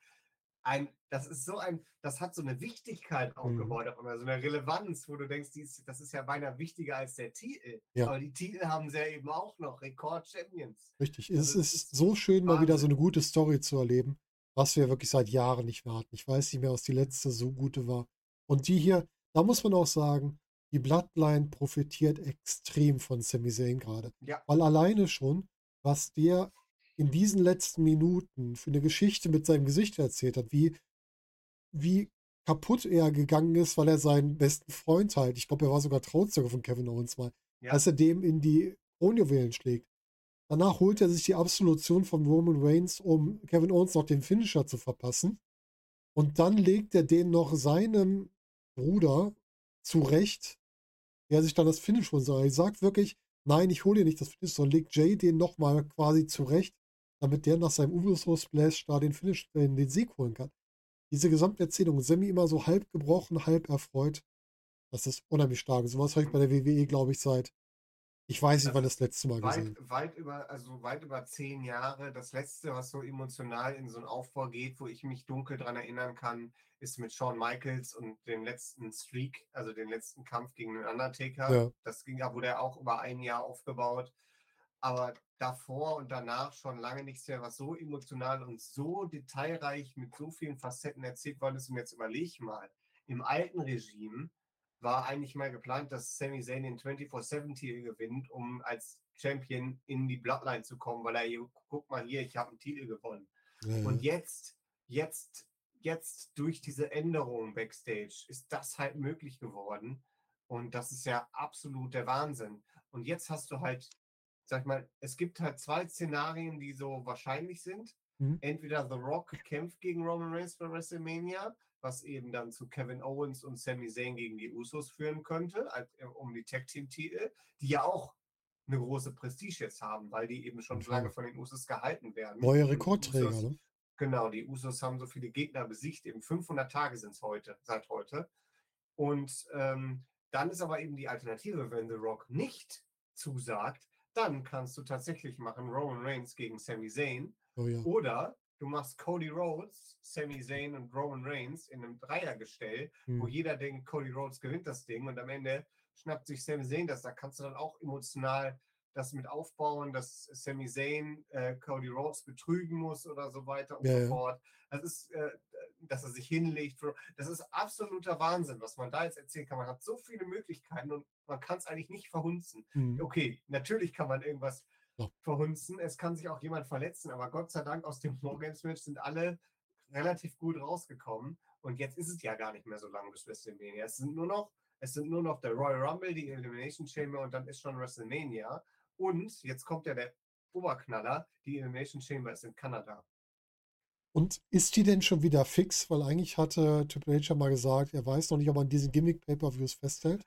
das hat so eine Wichtigkeit Mhm. aufgebaut, auf einmal, so eine Relevanz, wo du denkst, das ist ja beinahe wichtiger als der Titel. Ja, Aber die Titel haben sie ja eben auch noch, Rekord-Champions. richtig. Also Es es ist ist so schön, mal wieder so Wahnsinn. eine gute Story zu erleben, was wir wirklich seit Jahren nicht mehr hatten. Ich weiß nicht mehr, was die letzte so gute war. Und die hier, da muss man auch sagen, die Bloodline profitiert extrem von Sami Zayn gerade. Ja, Weil alleine schon, was der in diesen letzten Minuten für eine Geschichte mit seinem Gesicht erzählt hat, wie kaputt er gegangen ist, weil er seinen besten Freund halt, ich glaube, er war sogar Trauzeuge von Kevin Owens mal, ja, als er dem in die Kronjuwelen schlägt. Danach holt er sich die Absolution von Roman Reigns, um Kevin Owens noch den Finisher zu verpassen. Und dann legt er den noch seinem Bruder zurecht, der sich dann das Finish holen soll. Er sagt wirklich, nein, ich hole dir nicht das Finish, sondern legt Jay den nochmal quasi zurecht, damit der nach seinem Uso Splash da den Finish, den Sieg holen kann. Diese gesamte Erzählung, Sammy immer so halb gebrochen, halb erfreut, das ist unheimlich stark. Sowas habe ich bei der WWE, glaube ich, ich weiß nicht, wann das letzte Mal gesehen. Weit über 10 Jahre. Das letzte, was so emotional in so einen Aufbau geht, wo ich mich dunkel dran erinnern kann, ist mit Shawn Michaels und dem letzten Streak, also den letzten Kampf gegen den Undertaker. Ja. Das wurde ja auch über ein Jahr aufgebaut. Aber davor und danach schon lange nichts mehr, was so emotional und so detailreich mit so vielen Facetten erzählt worden ist. Und jetzt überleg mal, im alten Regime war eigentlich mal geplant, dass Sami Zayn den 24/7-Titel gewinnt, um als Champion in die Bloodline zu kommen, weil er, guck mal hier, ich habe einen Titel gewonnen. Ja. Und jetzt durch diese Änderungen Backstage ist das halt möglich geworden. Und das ist ja absolut der Wahnsinn. Und jetzt hast du halt, sag mal, es gibt halt 2 Szenarien, die so wahrscheinlich sind. Entweder The Rock kämpft gegen Roman Reigns bei WrestleMania, was eben dann zu Kevin Owens und Sami Zayn gegen die Usos führen könnte, um die Tag-Team-Titel, die ja auch eine große Prestige jetzt haben, weil die eben schon so lange von den Usos gehalten werden. Neue Rekordträger, ne? Genau, die Usos haben so viele Gegner besiegt, eben 500 Tage sind es seit heute. Und dann ist aber eben die Alternative, wenn The Rock nicht zusagt, dann kannst du tatsächlich machen Roman Reigns gegen Sami Zayn. Oh ja. Oder du machst Cody Rhodes, Sami Zayn und Roman Reigns in einem Dreiergestell, wo jeder denkt, Cody Rhodes gewinnt das Ding und am Ende schnappt sich Sami Zayn das. Da kannst du dann auch emotional das mit aufbauen, dass Sami Zayn Cody Rhodes betrügen muss oder so weiter und so fort. Das ist, dass er sich hinlegt. Das ist absoluter Wahnsinn, was man da jetzt erzählen kann. Man hat so viele Möglichkeiten und man kann es eigentlich nicht verhunzen. Okay, natürlich kann man irgendwas verhunzen. Es kann sich auch jemand verletzen, aber Gott sei Dank aus dem Wargames-Match sind alle relativ gut rausgekommen. Und jetzt ist es ja gar nicht mehr so lange bis WrestleMania. Es sind nur noch der Royal Rumble, die Elimination Chamber und dann ist schon WrestleMania. Und jetzt kommt ja der Oberknaller, die Elimination Chamber ist in Kanada. Und ist die denn schon wieder fix? Weil eigentlich hatte Triple H ja mal gesagt, er weiß noch nicht, ob er an diesen Gimmick-Pay-Per-Views festhält.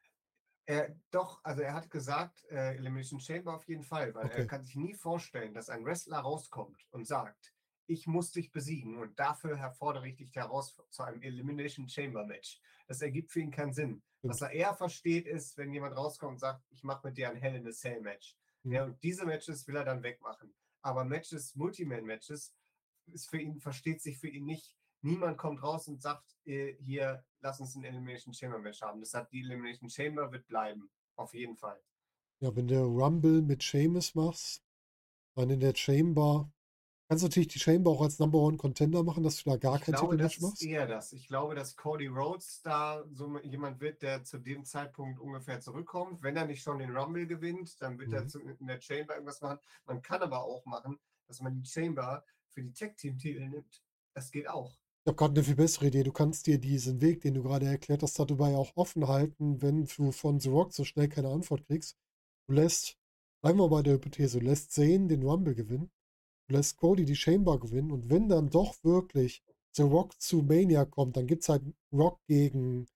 Doch, also er hat gesagt, Elimination Chamber auf jeden Fall, weil er kann sich nie vorstellen, dass ein Wrestler rauskommt und sagt, ich muss dich besiegen und dafür fordere ich dich heraus zu einem Elimination Chamber Match. Das ergibt für ihn keinen Sinn. Was er eher versteht, ist, wenn jemand rauskommt und sagt, ich mache mit dir ein Hell in a Cell Match. Ja, und diese Matches will er dann wegmachen. Aber Matches, Multiman-Matches, versteht sich für ihn nicht. Niemand kommt raus und sagt, hier, lass uns ein Elimination Chamber Match haben. Deshalb die Elimination Chamber wird bleiben. Auf jeden Fall. Ja, wenn du Rumble mit Sheamus machst, dann in der Chamber, kannst du natürlich die Chamber auch als Number One Contender machen, dass du da gar kein Titelmatch machst. Ich glaube, dass Cody Rhodes da so jemand wird, der zu dem Zeitpunkt ungefähr zurückkommt. Wenn er nicht schon den Rumble gewinnt, dann wird er in der Chamber irgendwas machen. Man kann aber auch machen, dass man die Chamber für die Tag-Team-Titel nimmt. Das geht auch. Ich habe gerade eine viel bessere Idee. Du kannst dir diesen Weg, den du gerade erklärt hast, darüber ja auch offen halten, wenn du von The Rock so schnell keine Antwort kriegst. Du lässt, bleiben wir bei der Hypothese, du lässt Zayn den Rumble gewinnen, du lässt Cody die Chamber gewinnen und wenn dann doch wirklich The Rock zu Mania kommt, dann gibt es halt Rock gegen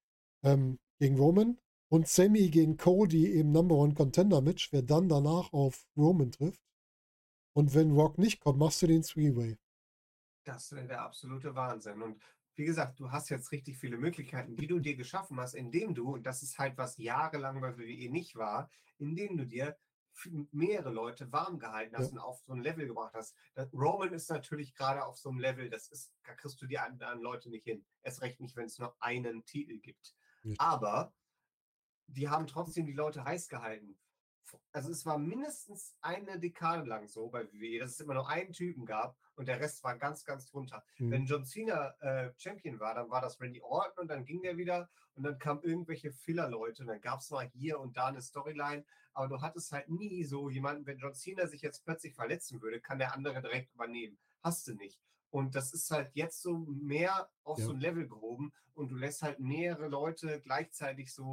Roman und Sammy gegen Cody im Number One Contender Match, wer dann danach auf Roman trifft. Und wenn Rock nicht kommt, machst du den Three-Way. Das wäre der absolute Wahnsinn. Und wie gesagt, du hast jetzt richtig viele Möglichkeiten, die du dir geschaffen hast, indem du, und das ist halt was jahrelang bei WWE nicht war, indem du dir mehrere Leute warm gehalten hast und auf so ein Level gebracht hast. Roman ist natürlich gerade auf so einem Level, da kriegst du die anderen Leute nicht hin. Erst recht nicht, wenn es nur einen Titel gibt. Aber die haben trotzdem die Leute heiß gehalten. Also es war mindestens eine Dekade lang so bei WWE, dass es immer nur einen Typen gab und der Rest war ganz, ganz drunter. Wenn John Cena Champion war, dann war das Randy Orton und dann ging der wieder und dann kamen irgendwelche Filler-Leute und dann gab es mal hier und da eine Storyline, aber du hattest halt nie so jemanden, wenn John Cena sich jetzt plötzlich verletzen würde, kann der andere direkt übernehmen. Hast du nicht. Und das ist halt jetzt so mehr auf so ein Level gehoben und du lässt halt mehrere Leute gleichzeitig so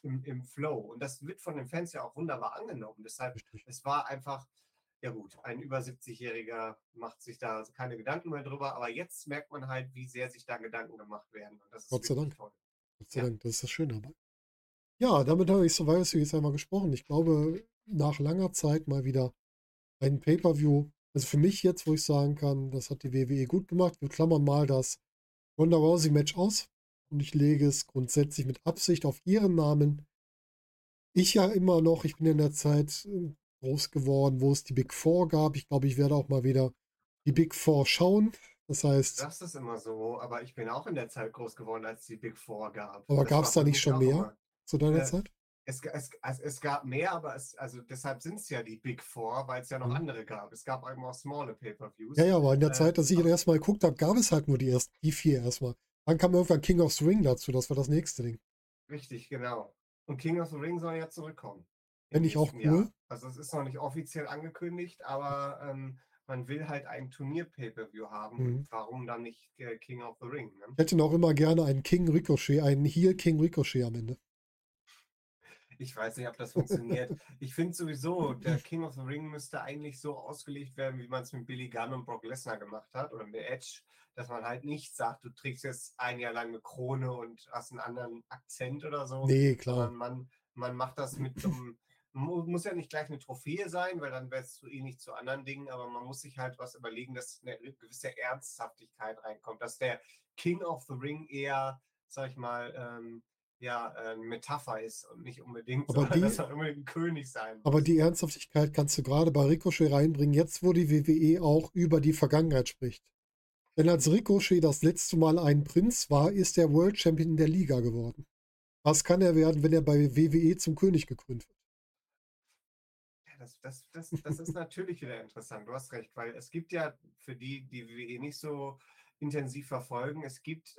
im Flow. Und das wird von den Fans ja auch wunderbar angenommen. Deshalb, Richtig. es war einfach, ja gut, ein über 70-Jähriger macht sich da keine Gedanken mehr drüber, aber jetzt merkt man halt, wie sehr sich da Gedanken gemacht werden. Und das ist Gott sei wirklich Dank. toll. Gott sei Ja. Dank, das ist das Schöne dabei. Ja, damit habe ich Survivor Series einmal gesprochen. Ich glaube, nach langer Zeit mal wieder ein Pay-Per-View. Also für mich jetzt, wo ich sagen kann, das hat die WWE gut gemacht. Wir klammern mal das Ronda Rousey Match aus und ich lege es grundsätzlich mit Absicht auf ihren Namen. Ich ja immer noch, ich bin in der Zeit groß geworden, wo es die Big Four gab. Ich glaube, ich werde auch mal wieder die Big Four schauen. Das heißt, Das ist immer so, aber ich bin auch in der Zeit groß geworden, als es die Big Four gab. aber Das gab es war da für nicht mich schon auch mehr immer. zu deiner Äh, Zeit? es gab mehr, aber also deshalb sind es ja die Big Four, weil es ja noch Hm. andere gab. Es gab eben auch smalle Pay-Per-Views. Ja, aber in der Zeit, dass ich das erstmal geguckt habe, gab es halt nur die vier erstmal. Dann kam irgendwann King of the Ring dazu, das war das nächste Ding. Richtig, genau. Und King of the Ring soll ja zurückkommen im Fände ich auch nächsten cool. Jahr. Also es ist noch nicht offiziell angekündigt, aber man will halt ein Turnier-Pay-Per-View haben. Mhm. Und warum dann nicht King of the Ring? Ne? Ich hätte noch immer gerne einen King Ricochet, einen Heel King Ricochet am Ende. Ich weiß nicht, ob das funktioniert. Ich finde sowieso, der King of the Ring müsste eigentlich so ausgelegt werden, wie man es mit Billy Gunn und Brock Lesnar gemacht hat oder mit Edge, dass man halt nicht sagt, du trägst jetzt ein Jahr lang eine Krone und hast einen anderen Akzent oder so, Nee, klar. sondern man macht das mit so einem, muss ja nicht gleich eine Trophäe sein, weil dann wäre es so ähnlich zu anderen Dingen, aber man muss sich halt was überlegen, dass eine gewisse Ernsthaftigkeit reinkommt, dass der King of the Ring eher, sag ich mal, eine Metapher ist und nicht unbedingt, dass er unbedingt ein König sein muss. Aber die Ernsthaftigkeit kannst du gerade bei Ricochet reinbringen, jetzt wo die WWE auch über die Vergangenheit spricht. Denn als Ricochet das letzte Mal ein Prinz war, ist er World Champion der Liga geworden. Was kann er werden, wenn er bei WWE zum König gekrönt wird? Ja, das ist natürlich wieder interessant. Du hast recht, weil es gibt ja für die WWE nicht so intensiv verfolgen, es gibt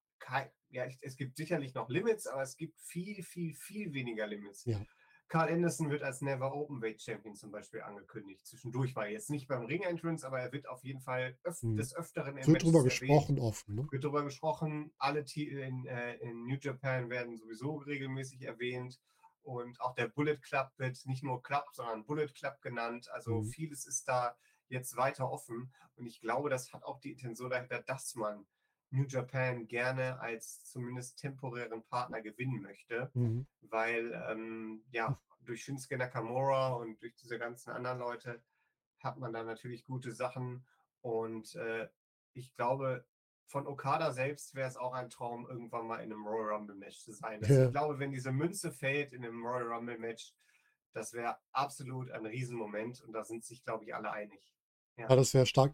es gibt sicherlich noch Limits, aber es gibt viel, viel, viel weniger Limits. Ja. Carl Anderson wird als Never Openweight Champion zum Beispiel angekündigt. Zwischendurch war er jetzt nicht beim Ring Entrance, aber er wird auf jeden Fall des Öfteren im Wird drüber gesprochen offen. Ne? Wird drüber gesprochen. Alle Titel in New Japan werden sowieso regelmäßig erwähnt. Und auch der Bullet Club wird nicht nur Club, sondern Bullet Club genannt. Also vieles ist da jetzt weiter offen. Und ich glaube, das hat auch die Intention dahinter, dass man New Japan gerne als zumindest temporären Partner gewinnen möchte, weil durch Shinsuke Nakamura und durch diese ganzen anderen Leute hat man da natürlich gute Sachen und ich glaube, von Okada selbst wäre es auch ein Traum, irgendwann mal in einem Royal Rumble Match zu sein. Ja. Ich glaube, wenn diese Münze fällt in einem Royal Rumble Match, das wäre absolut ein Riesenmoment und da sind sich, glaube ich, alle einig. Ja, das wäre stark.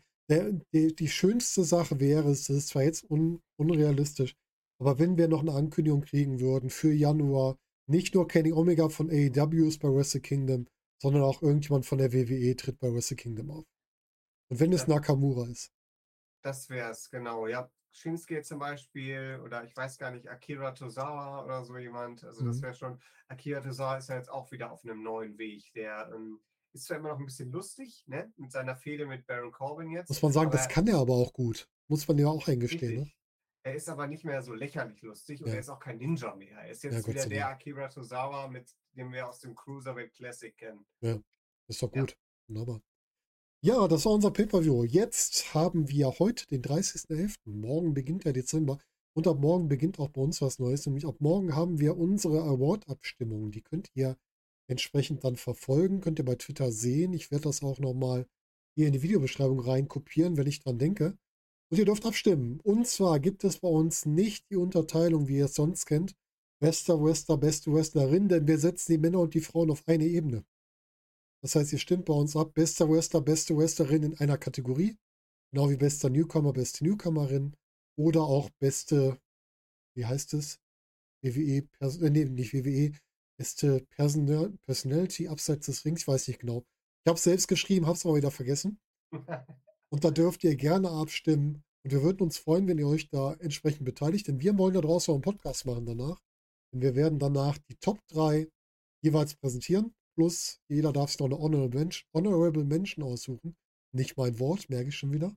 Die schönste Sache wäre, es ist zwar jetzt unrealistisch, aber wenn wir noch eine Ankündigung kriegen würden für Januar, nicht nur Kenny Omega von AEW ist bei Wrestle Kingdom, sondern auch irgendjemand von der WWE tritt bei Wrestle Kingdom auf. Und wenn es Nakamura ist. Das wäre es, genau, ja. Shinsuke zum Beispiel oder ich weiß gar nicht, Akira Tozawa oder so jemand. Also das wäre schon, Akira Tozawa ist ja jetzt auch wieder auf einem neuen Weg. Der ist zwar immer noch ein bisschen lustig, ne? Mit seiner Fehde mit Baron Corbin jetzt. Muss man sagen, das kann er aber auch gut. Muss man ja auch eingestehen. Ne? Er ist aber nicht mehr so lächerlich lustig und er ist auch kein Ninja mehr. Er ist jetzt wieder der Akira Tozawa, mit dem wir aus dem Cruiserweight Classic kennen. Ja, ist doch gut. Wunderbar. Ja, das war unser Pay-Per-View. Jetzt haben wir heute den 30.11. Morgen beginnt der Dezember. Und ab morgen beginnt auch bei uns was Neues. Nämlich ab morgen haben wir unsere Award-Abstimmungen. Die könnt ihr entsprechend dann verfolgen. Könnt ihr bei Twitter sehen. Ich werde das auch nochmal hier in die Videobeschreibung reinkopieren, wenn ich dran denke. Und ihr dürft abstimmen. Und zwar gibt es bei uns nicht die Unterteilung, wie ihr es sonst kennt. Bester Wrestler, beste Wrestlerin, denn wir setzen die Männer und die Frauen auf eine Ebene. Das heißt, ihr stimmt bei uns ab, bester Wrestler, beste Wrestlerin in einer Kategorie, genau wie bester Newcomer, beste Newcomerin oder auch beste, wie heißt es, WWE, nicht WWE, beste Personality abseits des Rings, ich weiß nicht genau. Ich habe es selbst geschrieben, habe es aber wieder vergessen. Und da dürft ihr gerne abstimmen und wir würden uns freuen, wenn ihr euch da entsprechend beteiligt, denn wir wollen da draußen auch einen Podcast machen danach. Und wir werden danach die Top 3 jeweils präsentieren. Plus, jeder darf sich noch eine Honorable Mention aussuchen. Nicht mein Wort, merke ich schon wieder.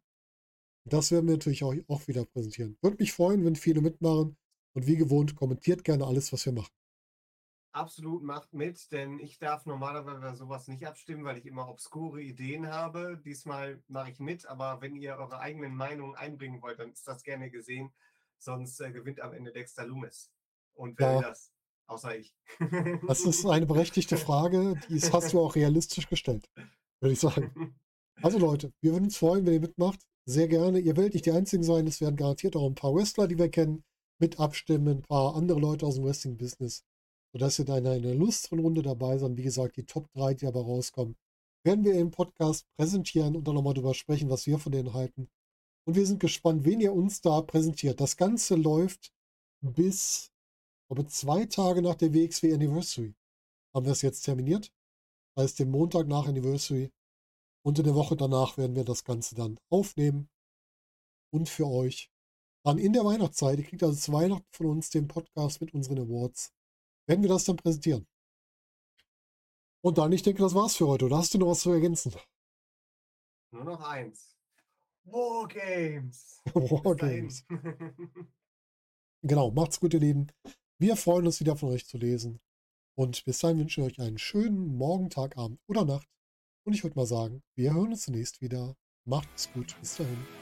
Das werden wir natürlich auch wieder präsentieren. Würde mich freuen, wenn viele mitmachen. Und wie gewohnt, kommentiert gerne alles, was wir machen. absolut macht mit, denn ich darf normalerweise bei sowas nicht abstimmen, weil ich immer obskure Ideen habe. Diesmal mache ich mit, aber wenn ihr eure eigenen Meinungen einbringen wollt, dann ist das gerne gesehen. Sonst gewinnt am Ende Dexter Loomis. Und wer will Ja, das? Außer ich. das ist eine berechtigte Frage, die hast du auch realistisch gestellt, würde ich sagen. Also Leute, wir würden uns freuen, wenn ihr mitmacht. Sehr gerne. Ihr werdet nicht die Einzigen sein. Es werden garantiert auch ein paar Wrestler, die wir kennen, mit abstimmen. Ein paar andere Leute aus dem Wrestling-Business. Sodass ihr da in einer lustvollen Runde dabei seid. Wie gesagt, die Top 3, die dabei rauskommen, werden wir im Podcast präsentieren und dann nochmal drüber sprechen, was wir von denen halten. Und wir sind gespannt, wen ihr uns da präsentiert. Das Ganze läuft bis, ich glaube, 2 Tage nach der WXW Anniversary. Haben wir es jetzt terminiert. Das heißt, den Montag nach Anniversary. Und in der Woche danach werden wir das Ganze dann aufnehmen und für euch dann in der Weihnachtszeit, ihr kriegt also zu Weihnachten von uns den Podcast mit unseren Awards, werden wir das dann präsentieren. Und dann, ich denke, das war's für heute. Oder hast du noch was zu ergänzen? Nur noch eins. Wargames. Wargames. Genau, macht's gut, ihr Lieben. Wir freuen uns wieder von euch zu lesen. Und bis dahin wünsche ich euch einen schönen Morgen, Tag, Abend oder Nacht. Und ich würde mal sagen, wir hören uns zunächst wieder. Macht's gut. Bis dahin.